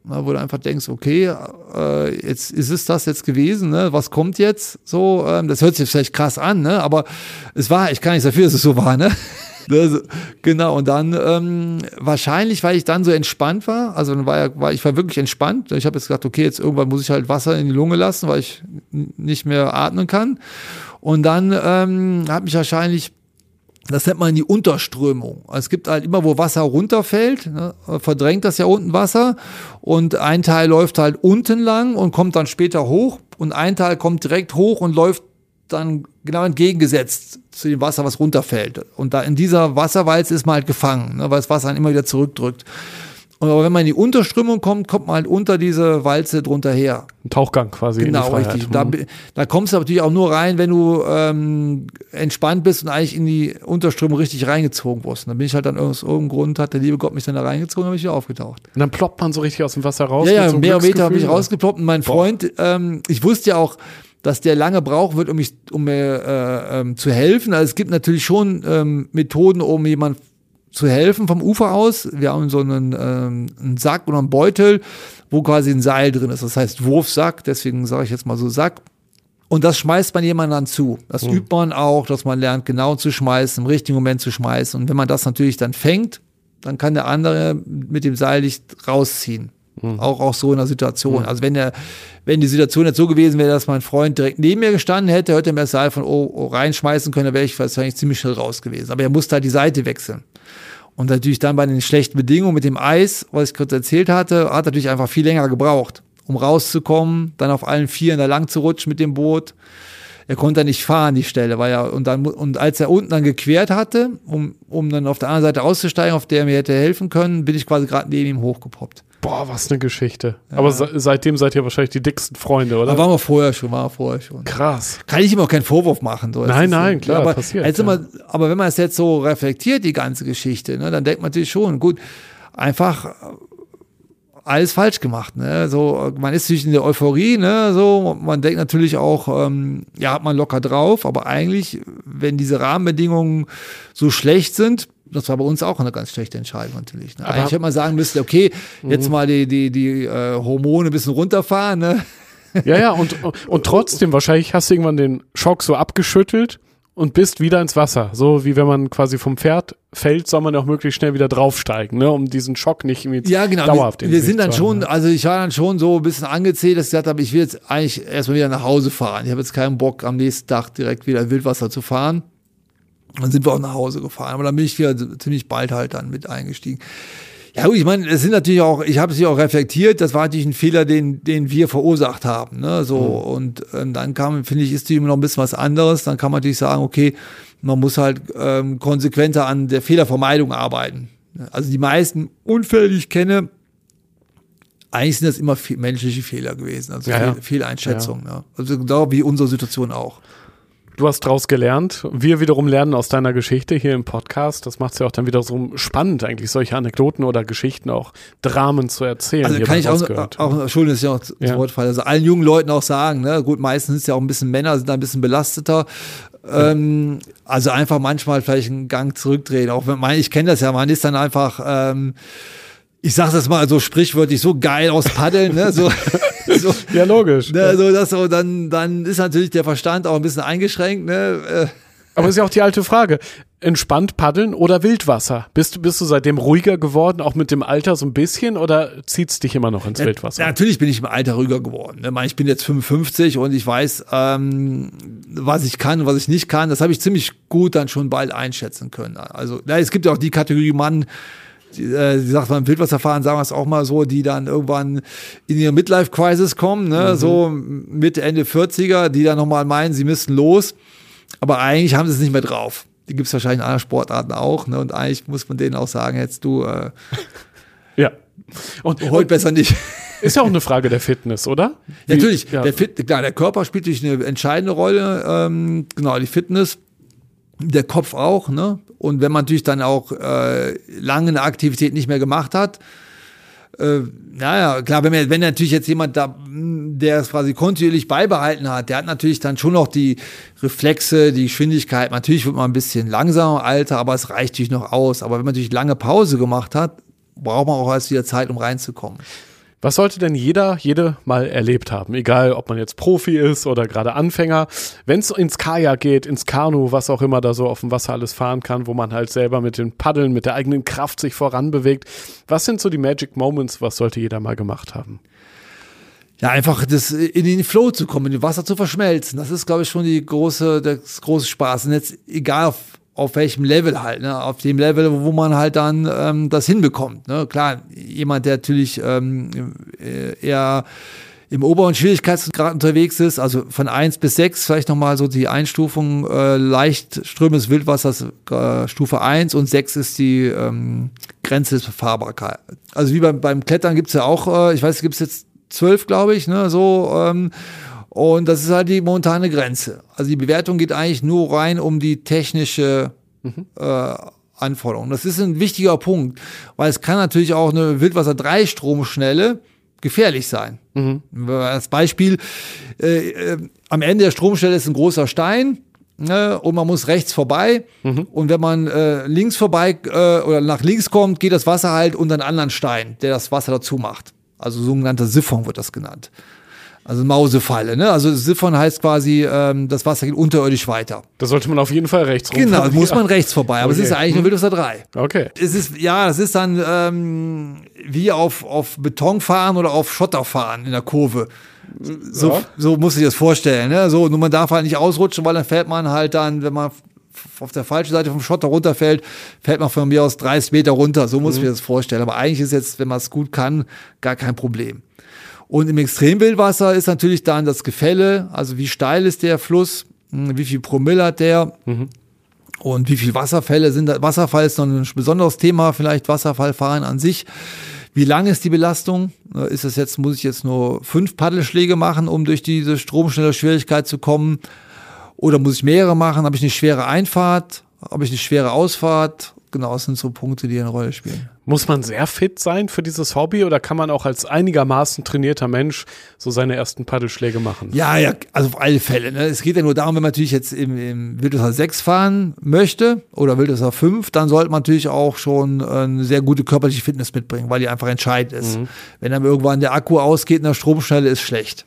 wo du einfach denkst, okay, jetzt ist es das jetzt gewesen, ne? Was kommt jetzt? So, das hört sich vielleicht krass an, ne? Aber es war, ich kann nichts dafür, dass es so war, ne? Genau, und dann wahrscheinlich, weil ich dann so entspannt war, also dann ich war wirklich entspannt. Ich habe jetzt gedacht, okay, jetzt irgendwann muss ich halt Wasser in die Lunge lassen, weil ich nicht mehr atmen kann. Und dann hat mich wahrscheinlich, das nennt man die Unterströmung. Also es gibt halt immer, wo Wasser runterfällt, ne, verdrängt das ja unten Wasser und ein Teil läuft halt unten lang und kommt dann später hoch und ein Teil kommt direkt hoch und läuft dann genau entgegengesetzt zu dem Wasser, was runterfällt. Und da in dieser Wasserwalze ist man halt gefangen, ne, weil das Wasser dann immer wieder zurückdrückt. Aber wenn man in die Unterströmung kommt, kommt man halt unter diese Walze drunter her. Ein Tauchgang quasi. Genau, in die Freiheit. richtig. Da kommst du natürlich auch nur rein, wenn du entspannt bist und eigentlich in die Unterströmung richtig reingezogen wirst. Und dann bin ich halt dann aus irgendeinem Grund, hat der liebe Gott mich dann da reingezogen und habe ich wieder aufgetaucht. Und dann ploppt man so richtig aus dem Wasser raus? Ja, so mehr Meter habe ich rausgeploppt. Und mein Freund, ich wusste ja auch, dass der lange brauchen wird, um mir zu helfen. Also es gibt natürlich schon Methoden, um jemand zu helfen vom Ufer aus. Wir haben so einen Sack oder einen Beutel, wo quasi ein Seil drin ist. Das heißt Wurfsack, deswegen sage ich jetzt mal so Sack. Und das schmeißt man jemandem dann zu. Das übt man auch, dass man lernt, genau zu schmeißen, im richtigen Moment zu schmeißen. Und wenn man das natürlich dann fängt, dann kann der andere mit dem Seil nicht rausziehen. Auch so in der Situation. Also wenn die Situation jetzt so gewesen wäre, dass mein Freund direkt neben mir gestanden hätte, hätte er mir das Seil von reinschmeißen können, dann wäre ich wahrscheinlich ziemlich schnell raus gewesen. Aber er musste halt die Seite wechseln. Und natürlich dann bei den schlechten Bedingungen mit dem Eis, was ich kurz erzählt hatte, hat natürlich einfach viel länger gebraucht, um rauszukommen, dann auf allen Vieren da lang zu rutschen mit dem Boot. Er konnte dann nicht fahren, die Stelle, und als er unten dann gequert hatte, um dann auf der anderen Seite auszusteigen, auf der er mir hätte helfen können, bin ich quasi gerade neben ihm hochgepoppt. Boah, was eine Geschichte. Ja. Aber seitdem seid ihr wahrscheinlich die dicksten Freunde, oder? Aber waren wir vorher schon. Krass. Kann ich ihm auch keinen Vorwurf machen. So. Nein, klar, aber passiert. Aber wenn man es jetzt so reflektiert, die ganze Geschichte, ne, dann denkt man natürlich schon, gut, einfach alles falsch gemacht. Ne? So, man ist natürlich in der Euphorie, ne? So, man denkt natürlich auch, hat man locker drauf, aber eigentlich, wenn diese Rahmenbedingungen so schlecht sind, das war bei uns auch eine ganz schlechte Entscheidung natürlich. Ne? Eigentlich hätte man sagen müssen, okay, jetzt mal die Hormone ein bisschen runterfahren. Ne? Ja, und trotzdem, wahrscheinlich hast du irgendwann den Schock so abgeschüttelt und bist wieder ins Wasser. So wie wenn man quasi vom Pferd fällt, soll man auch möglichst schnell wieder draufsteigen, ne? Um diesen Schock nicht irgendwie dauerhaft wir sind dann schon, also ich war dann schon so ein bisschen angezählt, dass ich gesagt habe, ich will jetzt eigentlich erstmal wieder nach Hause fahren. Ich habe jetzt keinen Bock, am nächsten Tag direkt wieder in Wildwasser zu fahren. Dann sind wir auch nach Hause gefahren. Aber dann bin ich wieder ziemlich bald halt dann mit eingestiegen. Ja gut, ich meine, es sind natürlich auch, ich habe es ja auch reflektiert, das war natürlich ein Fehler, den wir verursacht haben. Ne? So, und dann finde ich, ist die immer noch ein bisschen was anderes. Dann kann man natürlich sagen, okay, man muss halt konsequenter an der Fehlervermeidung arbeiten. Also die meisten Unfälle, die ich kenne, eigentlich sind das immer menschliche Fehler gewesen, also Fehleinschätzungen. Ja. Also genau wie unsere Situation auch. Du hast daraus gelernt. Wir wiederum lernen aus deiner Geschichte hier im Podcast. Das macht es ja auch dann wieder so spannend, eigentlich solche Anekdoten oder Geschichten, auch Dramen zu erzählen. Also kann ich auch Entschuldigung, das ist ja auch das Wortfall. Also allen jungen Leuten auch sagen, ne, gut, meistens sind es ja auch ein bisschen Männer, sind da ein bisschen belasteter. Also einfach manchmal vielleicht einen Gang zurückdrehen. Auch wenn ich kenne das ja, man ist dann einfach, ich sag das mal so sprichwörtlich, so geil aus Paddeln, ne, so. Ja, logisch. Ne, dann ist natürlich der Verstand auch ein bisschen eingeschränkt. Ne? Aber ist ja auch die alte Frage, entspannt paddeln oder Wildwasser? Bist du seitdem ruhiger geworden, auch mit dem Alter so ein bisschen, oder zieht's dich immer noch ins Wildwasser? Ja, natürlich bin ich im Alter ruhiger geworden. Ne? Ich bin jetzt 55 und ich weiß, was ich kann und was ich nicht kann. Das habe ich ziemlich gut dann schon bald einschätzen können. Also es gibt ja auch die Kategorie Mann, die sagt man im Wildwasserfahren, sagen wir es auch mal so, die dann irgendwann in ihre Midlife-Crisis kommen, ne? So Mitte, Ende 40er, die dann nochmal meinen, sie müssten los, aber eigentlich haben sie es nicht mehr drauf. Die gibt es wahrscheinlich in anderen Sportarten auch, ne? Und eigentlich muss man denen auch sagen, jetzt du ja. heute besser nicht. Ist ja auch eine Frage der Fitness, oder? Natürlich, ja. Der Körper spielt natürlich eine entscheidende Rolle, genau, die Fitness, der Kopf auch, ne? Und wenn man natürlich dann auch lange eine Aktivität nicht mehr gemacht hat, klar, wenn natürlich jetzt jemand da, der es quasi kontinuierlich beibehalten hat, der hat natürlich dann schon noch die Reflexe, die Geschwindigkeit. Natürlich wird man ein bisschen langsamer im Alter, aber es reicht natürlich noch aus. Aber wenn man natürlich lange Pause gemacht hat, braucht man auch erst wieder Zeit, um reinzukommen. Was sollte denn jede mal erlebt haben? Egal, ob man jetzt Profi ist oder gerade Anfänger. Wenn es ins Kajak geht, ins Kanu, was auch immer da so auf dem Wasser alles fahren kann, wo man halt selber mit den Paddeln, mit der eigenen Kraft sich voranbewegt. Was sind so die Magic Moments? Was sollte jeder mal gemacht haben? Ja, einfach das in den Flow zu kommen, in dem Wasser zu verschmelzen. Das ist, glaube ich, schon das große Spaß. Und jetzt egal auf welchem Level halt, ne? Auf dem Level, wo man halt dann das hinbekommt. Ne? Klar, jemand, der natürlich eher im oberen Schwierigkeitsgrad unterwegs ist, also von 1 bis 6, vielleicht nochmal so die Einstufung, leicht strömendes Wildwasser Stufe 1 und 6 ist die Grenze des Befahrbarkeit. Also wie beim Klettern gibt's ja auch, ich weiß, gibt's jetzt 12, glaube ich, ne, so, und das ist halt die momentane Grenze. Also die Bewertung geht eigentlich nur rein um die technische Anforderung. Das ist ein wichtiger Punkt, weil es kann natürlich auch eine Wildwasser-3-Stromschnelle gefährlich sein. Als Beispiel, am Ende der Stromschnelle ist ein großer Stein, ne, und man muss rechts vorbei. Und wenn man links vorbei oder nach links kommt, geht das Wasser halt unter einen anderen Stein, der das Wasser dazu macht. Also sogenannter Siphon wird das genannt. Also Mausefalle, ne? Also Siphon heißt quasi, das Wasser geht unterirdisch weiter. Da sollte man auf jeden Fall rechts rum. Genau, muss man rechts vorbei. Aber es ist eigentlich nur Wildwasser 3. Okay. Das ist dann wie auf Beton fahren oder auf Schotter fahren in der Kurve. So muss ich das vorstellen, ne? So, nur man darf halt nicht ausrutschen, weil dann fällt man halt dann, wenn man auf der falschen Seite vom Schotter runterfällt, fällt man von mir aus 30 Meter runter. So muss ich mir das vorstellen. Aber eigentlich ist jetzt, wenn man es gut kann, gar kein Problem. Und im Extremwildwasser ist natürlich dann das Gefälle, also wie steil ist der Fluss, wie viel Promille hat der und wie viel Wasserfälle sind da. Wasserfall ist noch ein besonderes Thema, vielleicht Wasserfallfahren an sich. Wie lang ist die Belastung? Muss ich jetzt nur 5 Paddelschläge machen, um durch diese stromschnelle Schwierigkeit zu kommen? Oder muss ich mehrere machen? Habe ich eine schwere Einfahrt? Habe ich eine schwere Ausfahrt? Genau, das sind so Punkte, die eine Rolle spielen. Muss man sehr fit sein für dieses Hobby oder kann man auch als einigermaßen trainierter Mensch so seine ersten Paddelschläge machen? Ja, also auf alle Fälle. Ne? Es geht ja nur darum, wenn man natürlich jetzt im Wildwasser 6 fahren möchte oder Wildwasser 5, dann sollte man natürlich auch schon eine sehr gute körperliche Fitness mitbringen, weil die einfach entscheidend ist. Wenn dann irgendwann der Akku ausgeht in der Stromschnelle, ist schlecht.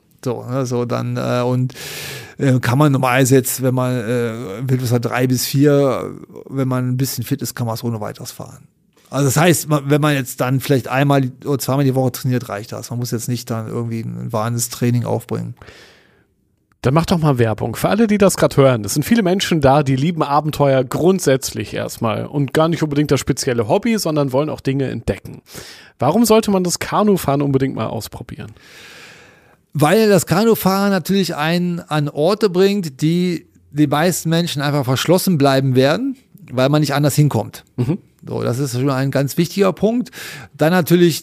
Kann man normalerweise jetzt, wenn man Wildwasser 3 bis 4, wenn man ein bisschen fit ist, kann man es ohne weiteres fahren. Also das heißt, wenn man jetzt dann vielleicht einmal oder zweimal die Woche trainiert, reicht das. Man muss jetzt nicht dann irgendwie ein wahres Training aufbringen. Dann mach doch mal Werbung. Für alle, die das gerade hören, es sind viele Menschen da, die lieben Abenteuer grundsätzlich erstmal und gar nicht unbedingt das spezielle Hobby, sondern wollen auch Dinge entdecken. Warum sollte man das Kanufahren unbedingt mal ausprobieren? Weil das Kanufahren natürlich einen an Orte bringt, die den meisten Menschen einfach verschlossen bleiben werden, weil man nicht anders hinkommt. So, das ist schon ein ganz wichtiger Punkt. Dann natürlich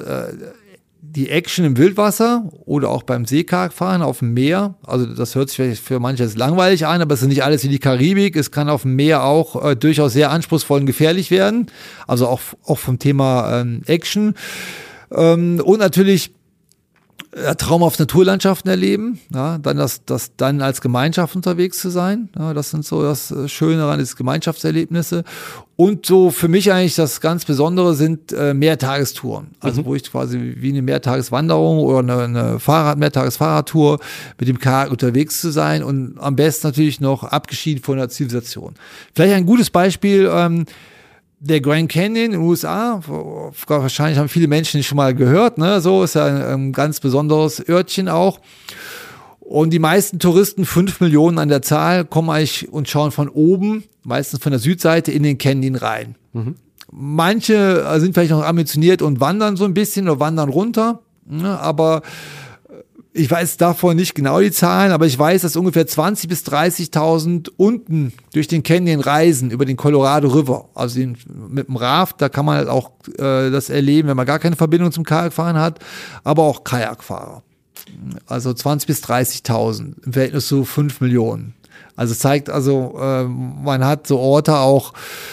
die Action im Wildwasser oder auch beim Seekajakfahren auf dem Meer. Also das hört sich vielleicht für manche jetzt langweilig an, aber es ist nicht alles wie die Karibik. Es kann auf dem Meer auch durchaus sehr anspruchsvoll und gefährlich werden. Also auch vom Thema Action. Und natürlich traumhaft Naturlandschaften erleben, ja, dann dann als Gemeinschaft unterwegs zu sein, ja, das sind so das Schöne daran, ist Gemeinschaftserlebnisse. Und so für mich eigentlich das ganz Besondere sind Mehrtagestouren, also wo ich quasi wie eine Mehrtageswanderung oder eine Mehrtagesfahrradtour mit dem Kajak unterwegs zu sein und am besten natürlich noch abgeschieden von der Zivilisation. Vielleicht ein gutes Beispiel, der Grand Canyon in den USA, wahrscheinlich haben viele Menschen schon mal gehört, ne? So ist ja ein ganz besonderes Örtchen auch. Und die meisten Touristen, 5 Millionen an der Zahl, kommen eigentlich und schauen von oben, meistens von der Südseite, in den Canyon rein. Manche sind vielleicht noch ambitioniert und wandern so ein bisschen oder wandern runter, ne? Aber ich weiß davon nicht genau die Zahlen, aber ich weiß, dass ungefähr 20.000 bis 30.000 unten durch den Canyon reisen, über den Colorado River. Also mit dem Raft, da kann man halt auch das erleben, wenn man gar keine Verbindung zum Kajakfahren hat, aber auch Kajakfahrer. Also 20.000 bis 30.000 im Verhältnis zu 5 Millionen. Also zeigt man hat so Orte auch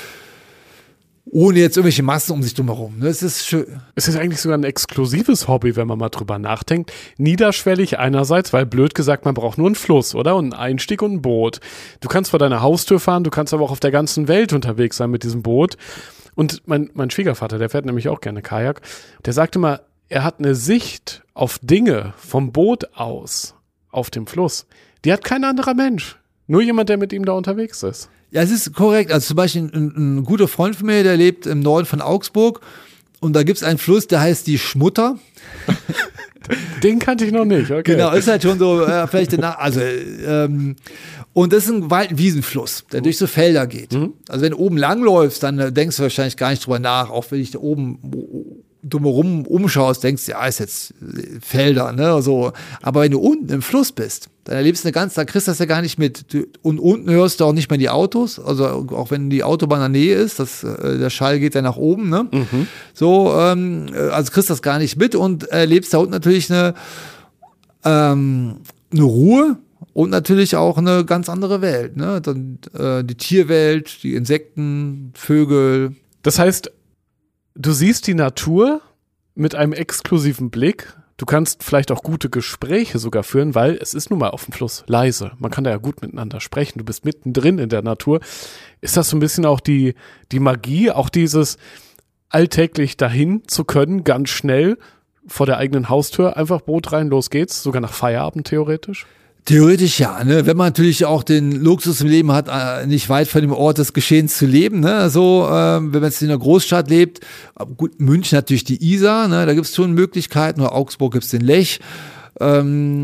ohne jetzt irgendwelche Massen um sich drumherum. Das ist schön. Es ist eigentlich sogar ein exklusives Hobby, wenn man mal drüber nachdenkt. Niederschwellig einerseits, weil blöd gesagt, man braucht nur einen Fluss, oder? Und einen Einstieg und ein Boot. Du kannst vor deiner Haustür fahren, du kannst aber auch auf der ganzen Welt unterwegs sein mit diesem Boot. Und mein Schwiegervater, der fährt nämlich auch gerne Kajak, der sagt immer, er hat eine Sicht auf Dinge vom Boot aus auf dem Fluss. Die hat kein anderer Mensch. Nur jemand, der mit ihm da unterwegs ist. Ja, es ist korrekt. Also zum Beispiel ein guter Freund von mir, der lebt im Norden von Augsburg und da gibt's einen Fluss, der heißt die Schmutter. Den kannte ich noch nicht, okay. Genau, ist halt schon so, vielleicht und das ist ein Waldwiesenfluss, der durch so Felder geht. Also wenn du oben langläufst, dann denkst du wahrscheinlich gar nicht drüber nach, auch wenn dich da oben drumherum umschaust, denkst du, ja, ist jetzt Felder, ne, so. Aber wenn du unten im Fluss bist, dann erlebst du dann kriegst du das ja gar nicht mit. Und unten hörst du auch nicht mehr die Autos, also auch wenn die Autobahn in der Nähe ist, der Schall geht dann nach oben, ne. So, also kriegst du das gar nicht mit und erlebst da unten natürlich eine Ruhe und natürlich auch eine ganz andere Welt, ne. Dann die Tierwelt, die Insekten, Vögel. Das heißt, du siehst die Natur mit einem exklusiven Blick. Du kannst vielleicht auch gute Gespräche sogar führen, weil es ist nun mal auf dem Fluss leise. Man kann da ja gut miteinander sprechen. Du bist mittendrin in der Natur. Ist das so ein bisschen auch die Magie, auch dieses alltäglich dahin zu können, ganz schnell vor der eigenen Haustür, einfach Boot rein, los geht's, sogar nach Feierabend theoretisch? Theoretisch ja, ne? Wenn man natürlich auch den Luxus im Leben hat, nicht weit von dem Ort des Geschehens zu leben, ne? So, wenn man jetzt in einer Großstadt lebt, gut, München natürlich die Isar, ne? Da gibt's schon Möglichkeiten, nur Augsburg gibt's den Lech. Klar,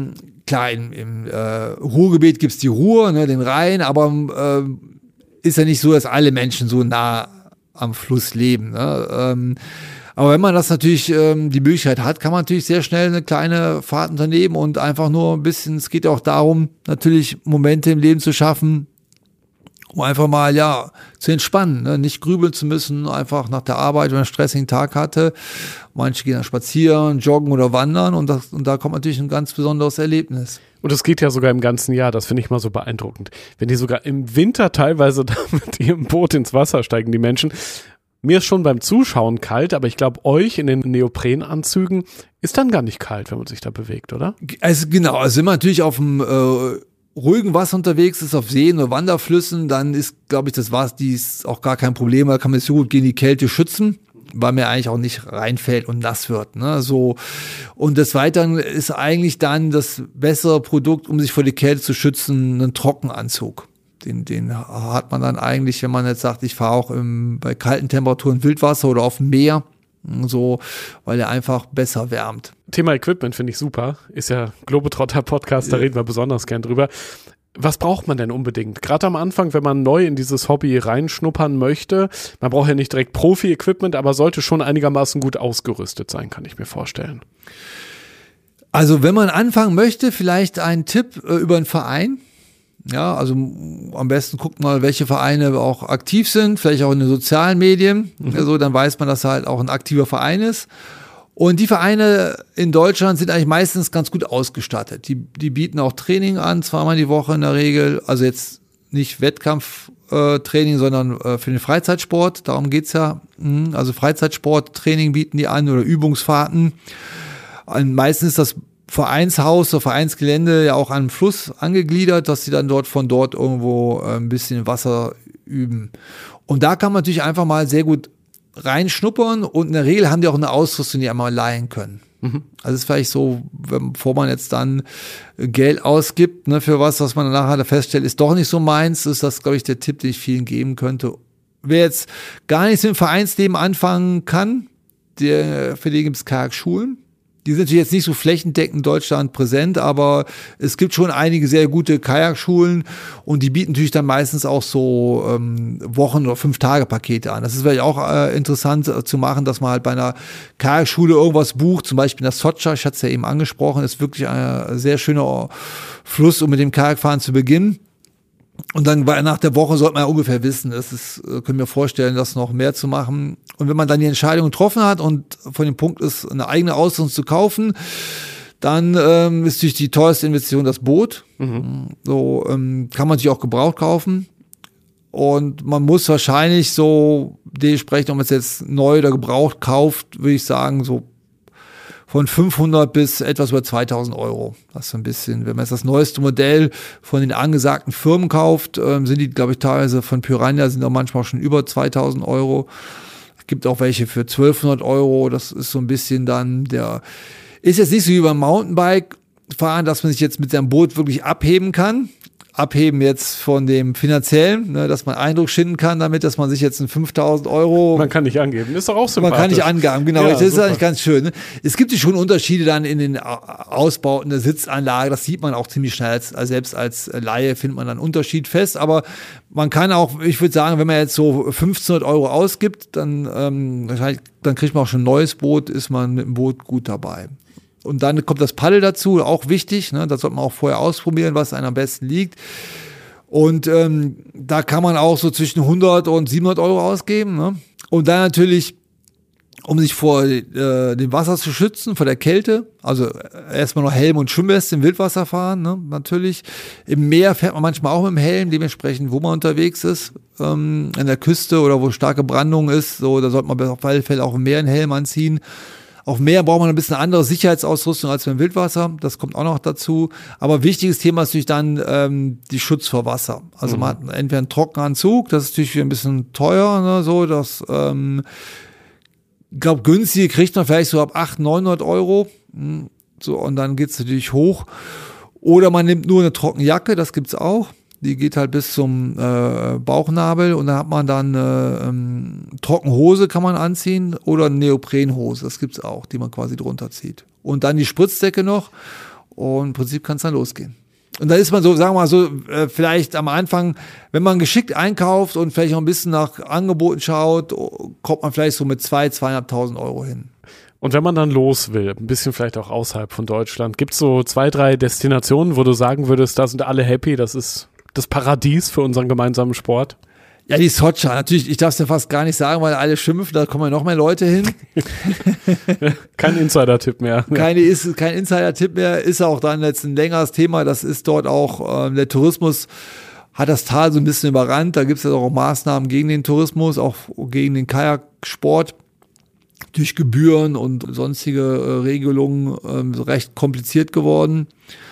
im Ruhrgebiet gibt's die Ruhr, ne? Den Rhein, aber ist ja nicht so, dass alle Menschen so nah am Fluss leben, ne? Aber wenn man das natürlich die Möglichkeit hat, kann man natürlich sehr schnell eine kleine Fahrt unternehmen und einfach nur ein bisschen, es geht ja auch darum, natürlich Momente im Leben zu schaffen, um einfach mal, ja, zu entspannen, ne? Nicht grübeln zu müssen, einfach nach der Arbeit, wenn man einen stressigen Tag hatte. Manche gehen dann spazieren, joggen oder wandern und da kommt natürlich ein ganz besonderes Erlebnis. Und das geht ja sogar im ganzen Jahr, das finde ich mal so beeindruckend. Wenn die sogar im Winter teilweise da mit ihrem Boot ins Wasser steigen, die Menschen. Mir ist schon beim Zuschauen kalt, aber ich glaube, euch in den Neoprenanzügen ist dann gar nicht kalt, wenn man sich da bewegt, oder? Also genau, also wenn man natürlich auf dem ruhigen Wasser unterwegs ist, auf Seen oder Wanderflüssen, dann ist, glaube ich, das Wasser, die ist auch gar kein Problem, da kann man sich so gut gegen die Kälte schützen, weil man eigentlich auch nicht reinfällt und nass wird, ne, so. Und des Weiteren ist eigentlich dann das bessere Produkt, um sich vor die Kälte zu schützen, ein Trockenanzug. Den hat man dann eigentlich, wenn man jetzt sagt, ich fahre auch bei kalten Temperaturen Wildwasser oder auf dem Meer, so, weil er einfach besser wärmt. Thema Equipment finde ich super. Ist ja Globetrotter-Podcast, da reden wir besonders gern drüber. Was braucht man denn unbedingt? Gerade am Anfang, wenn man neu in dieses Hobby reinschnuppern möchte, man braucht ja nicht direkt Profi-Equipment, aber sollte schon einigermaßen gut ausgerüstet sein, kann ich mir vorstellen. Also wenn man anfangen möchte, vielleicht ein Tipp über einen Verein. Ja, also am besten guckt mal, welche Vereine auch aktiv sind, vielleicht auch in den sozialen Medien. Also dann weiß man, dass er halt auch ein aktiver Verein ist. Und die Vereine in Deutschland sind eigentlich meistens ganz gut ausgestattet. Die bieten auch Training an, 2-mal die Woche in der Regel. Also jetzt nicht Wettkampftraining, sondern für den Freizeitsport. Darum geht's ja. Also Freizeitsporttraining bieten die an oder Übungsfahrten. Und meistens ist das Vereinshaus oder Vereinsgelände ja auch an einem Fluss angegliedert, dass sie dann von dort irgendwo ein bisschen Wasser üben. Und da kann man natürlich einfach mal sehr gut reinschnuppern und in der Regel haben die auch eine Ausrüstung, die einmal leihen können. Also es ist vielleicht so, bevor man jetzt dann Geld ausgibt, ne, für was man dann nachher feststellt, ist doch nicht so meins, ist das, glaube ich, der Tipp, den ich vielen geben könnte. Wer jetzt gar nichts im Vereinsleben anfangen kann, für den gibt es Kajakschulen. Die sind natürlich jetzt nicht so flächendeckend in Deutschland präsent, aber es gibt schon einige sehr gute Kajakschulen und die bieten natürlich dann meistens auch so Wochen- oder 5-Tage-Pakete an. Das ist vielleicht auch interessant zu machen, dass man halt bei einer Kajakschule irgendwas bucht, zum Beispiel das Sotscha, ich hatte es ja eben angesprochen, ist wirklich ein sehr schöner Fluss, um mit dem Kajakfahren zu beginnen. Und dann nach der Woche sollte man ja ungefähr wissen, können wir vorstellen, das noch mehr zu machen. Und wenn man dann die Entscheidung getroffen hat und von dem Punkt ist, eine eigene Ausrüstung zu kaufen, dann ist natürlich die teuerste Investition das Boot. So kann man sich auch gebraucht kaufen. Und man muss wahrscheinlich so dementsprechend, ob man es jetzt neu oder gebraucht kauft, würde ich sagen, so von 500 bis etwas über 2000 Euro. Das ist so ein bisschen, wenn man jetzt das neueste Modell von den angesagten Firmen kauft, sind die, glaube ich, teilweise von Piranha sind auch manchmal schon über 2000 Euro. Gibt auch welche für 1.200 €. Das ist so ein bisschen dann ist jetzt nicht so wie beim Mountainbike fahren, dass man sich jetzt mit seinem Boot wirklich abheben kann. Abheben jetzt von dem finanziellen, ne, dass man Eindruck schinden kann damit, dass man sich jetzt einen 5.000 €. Man kann nicht angeben, ist doch auch sympathisch. Man kann nicht angeben, genau. Ja, das ist super. eigentlich ganz schön. Ne? Es gibt schon Unterschiede dann in den Ausbauten der Sitzanlage. Das sieht man auch ziemlich schnell. Selbst als Laie findet man dann einen Unterschied fest. Aber man kann auch, ich würde sagen, wenn man jetzt so 1.500 € ausgibt, dann kriegt man auch schon ein neues Boot, ist man mit dem Boot gut dabei. Und dann kommt das Paddel dazu, auch wichtig. Ne? Das sollte man auch vorher ausprobieren, was einem am besten liegt. Und da kann man auch so zwischen 100 und 700 € ausgeben. Ne? Und dann natürlich, um sich vor dem Wasser zu schützen, vor der Kälte. Also erstmal noch Helm und Schwimmweste im Wildwasser fahren, ne? Natürlich. Im Meer fährt man manchmal auch mit dem Helm, dementsprechend, wo man unterwegs ist. An der Küste oder wo starke Brandung ist, so, da sollte man auf alle Fälle auch im Meer einen Helm anziehen. Auf Meer braucht man ein bisschen andere Sicherheitsausrüstung als beim Wildwasser. Das kommt auch noch dazu. Aber wichtiges Thema ist natürlich dann die Schutz vor Wasser. Also man hat entweder einen Trockenanzug, das ist natürlich wieder ein bisschen teuer, ne, so, das, ich glaube, günstige kriegt man vielleicht so ab 800, 900 €. So, und dann geht's natürlich hoch. Oder man nimmt nur eine Trockenjacke, das gibt's auch. Die geht halt bis zum Bauchnabel und dann hat man dann Trockenhose kann man anziehen oder eine Neoprenhose, das gibt's auch, die man quasi drunter zieht. Und dann die Spritzdecke noch und im Prinzip kann es dann losgehen. Und da ist man so, sagen wir mal so, vielleicht am Anfang, wenn man geschickt einkauft und vielleicht noch ein bisschen nach Angeboten schaut, kommt man vielleicht so mit 2.500 € hin. Und wenn man dann los will, ein bisschen vielleicht auch außerhalb von Deutschland, gibt's so 2, 3 Destinationen, wo du sagen würdest, da sind alle happy, das ist das Paradies für unseren gemeinsamen Sport? Ja, die Sotscha, natürlich, ich darf es ja fast gar nicht sagen, weil alle schimpfen, da kommen ja noch mehr Leute hin. Kein Insider-Tipp mehr. Kein Insider-Tipp mehr, ist auch dann jetzt ein längeres Thema, das ist dort auch, der Tourismus hat das Tal so ein bisschen überrannt, da gibt es ja auch Maßnahmen gegen den Tourismus, auch gegen den Kajaksport. Durch Gebühren und sonstige Regelungen recht kompliziert geworden.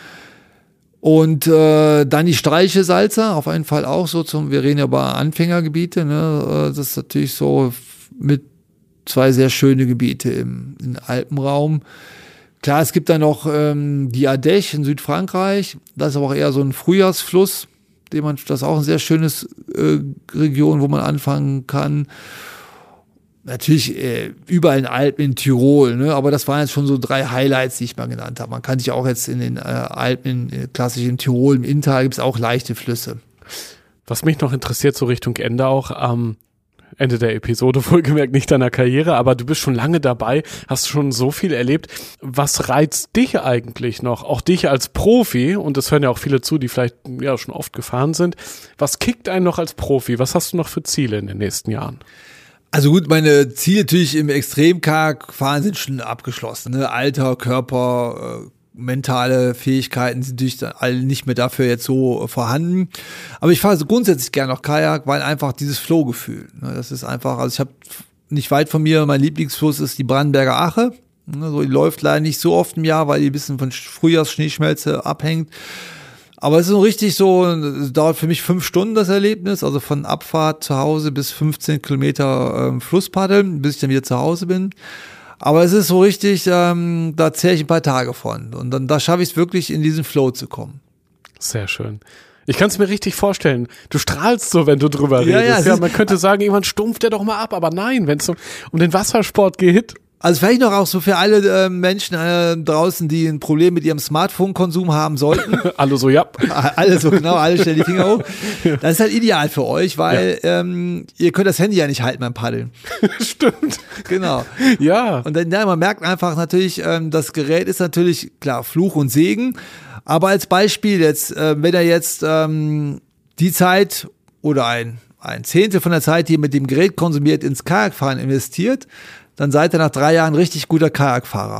Und dann die Streichesalzer, auf jeden Fall auch so wir reden ja über Anfängergebiete, ne? Das ist natürlich so mit 2 sehr schöne Gebiete im Alpenraum. Klar, es gibt dann noch die Ardèche in Südfrankreich, das ist aber auch eher so ein Frühjahrsfluss, das ist auch ein sehr schönes Region, wo man anfangen kann. Natürlich überall in Alpen, in Tirol, ne? Aber das waren jetzt schon so 3 Highlights, die ich mal genannt habe. Man kann sich auch jetzt in den Alpen, klassisch in Tirol, im Inntal gibt es auch leichte Flüsse. Was mich noch interessiert, so Richtung Ende auch, am Ende der Episode, wohlgemerkt nicht deiner Karriere, aber du bist schon lange dabei, hast schon so viel erlebt. Was reizt dich eigentlich noch? Auch dich als Profi, und das hören ja auch viele zu, die vielleicht ja schon oft gefahren sind. Was kickt einen noch als Profi? Was hast du noch für Ziele in den nächsten Jahren? Also gut, meine Ziele natürlich im Extremkarg-Fahren sind schon abgeschlossen. Ne? Alter, Körper, mentale Fähigkeiten sind natürlich alle nicht mehr dafür jetzt so vorhanden. Aber ich fahre so grundsätzlich gerne noch Kajak, weil einfach dieses Flow-Gefühl. Ne? Das ist einfach, also ich habe nicht weit von mir, mein Lieblingsfluss ist die Brandenberger Ache. Ne? So, die läuft leider nicht so oft im Jahr, weil die ein bisschen von Frühjahrsschneeschmelze abhängt. Aber es ist so richtig so, es dauert für mich 5 Stunden das Erlebnis, also von Abfahrt zu Hause bis 15 Kilometer Flusspaddeln, bis ich dann wieder zu Hause bin. Aber es ist so richtig, da zähle ich ein paar Tage von. Und dann da schaffe ich es wirklich, in diesen Flow zu kommen. Sehr schön. Ich kann es mir richtig vorstellen. Du strahlst so, wenn du drüber redest. Ja, man könnte sagen, irgendwann stumpft der doch mal ab. Aber nein, wenn es um den Wassersport geht. Also vielleicht noch auch so für alle Menschen draußen, die ein Problem mit ihrem Smartphone-Konsum haben sollten. Alle so, ja. Alle so, genau, alle stellen die Finger hoch. Das ist halt ideal für euch, weil ihr könnt das Handy ja nicht halten beim Paddeln. Stimmt. Genau. Ja. Und dann, man merkt einfach natürlich, das Gerät ist natürlich, klar, Fluch und Segen. Aber als Beispiel jetzt, wenn er jetzt die Zeit oder ein Zehntel von der Zeit, die ihr mit dem Gerät konsumiert, ins Kajakfahren investiert, dann seid ihr nach 3 Jahren richtig guter Kajakfahrer.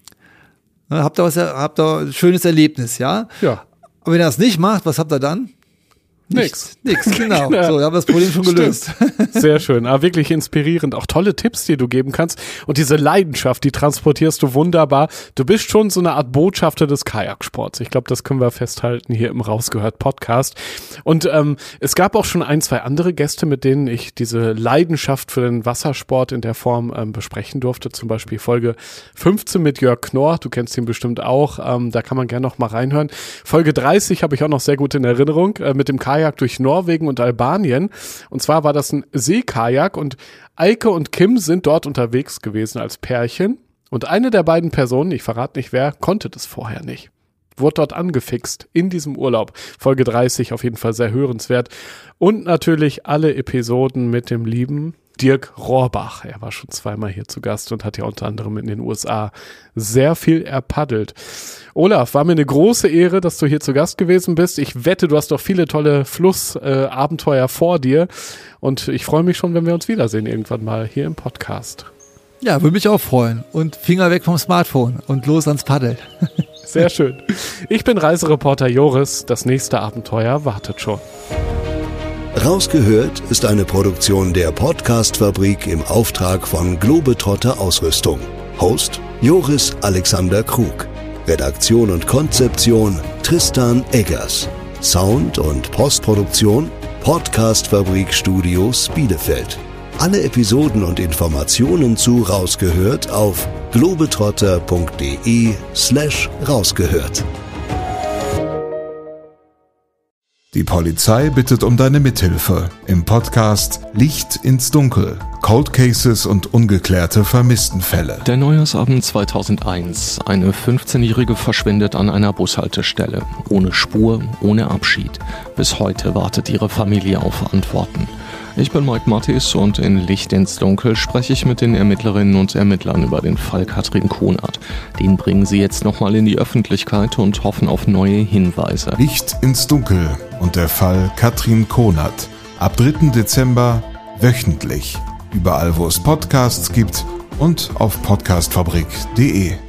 Ne, habt ihr ein schönes Erlebnis, ja? Ja. Aber wenn ihr das nicht macht, was habt ihr dann? Nix, genau. So, wir haben das Problem schon gelöst. Sehr schön, aber wirklich inspirierend. Auch tolle Tipps, die du geben kannst. Und diese Leidenschaft, die transportierst du wunderbar. Du bist schon so eine Art Botschafter des Kajaksports. Ich glaube, das können wir festhalten hier im Rausgehört Podcast. Und es gab auch schon 1, 2 andere Gäste, mit denen ich diese Leidenschaft für den Wassersport in der Form besprechen durfte. Zum Beispiel Folge 15 mit Jörg Knorr. Du kennst ihn bestimmt auch. Da kann man gerne noch mal reinhören. Folge 30 habe ich auch noch sehr gut in Erinnerung. Mit dem Kajak durch Norwegen und Albanien. Und zwar war das ein Seekajak und Eike und Kim sind dort unterwegs gewesen als Pärchen. Und eine der beiden Personen, ich verrate nicht wer, konnte das vorher nicht. Wurde dort angefixt in diesem Urlaub. Folge 30 auf jeden Fall sehr hörenswert. Und natürlich alle Episoden mit dem lieben Dirk Rohrbach. Er war schon 2-mal hier zu Gast und hat ja unter anderem in den USA sehr viel erpaddelt. Olaf, war mir eine große Ehre, dass du hier zu Gast gewesen bist. Ich wette, du hast doch viele tolle Flussabenteuer vor dir. Und ich freue mich schon, wenn wir uns wiedersehen irgendwann mal hier im Podcast. Ja, würde mich auch freuen. Und Finger weg vom Smartphone und los ans Paddel. Sehr schön. Ich bin Reisereporter Joris. Das nächste Abenteuer wartet schon. Rausgehört ist eine Produktion der Podcast-Fabrik im Auftrag von Globetrotter Ausrüstung. Host Joris Alexander Krug. Redaktion und Konzeption Tristan Eggers. Sound und Postproduktion Podcast-Fabrik Studios Bielefeld. Alle Episoden und Informationen zu Rausgehört auf globetrotter.de/rausgehört. Die Polizei bittet um deine Mithilfe im Podcast Licht ins Dunkel. Cold Cases und ungeklärte Vermisstenfälle. Der Neujahrsabend 2001. Eine 15-Jährige verschwindet an einer Bushaltestelle. Ohne Spur, ohne Abschied. Bis heute wartet ihre Familie auf Antworten. Ich bin Mike Mattis und in Licht ins Dunkel spreche ich mit den Ermittlerinnen und Ermittlern über den Fall Katrin Konert. Den bringen sie jetzt nochmal in die Öffentlichkeit und hoffen auf neue Hinweise. Licht ins Dunkel und der Fall Katrin Konert. Ab 3. Dezember wöchentlich. Überall, wo es Podcasts gibt und auf podcastfabrik.de.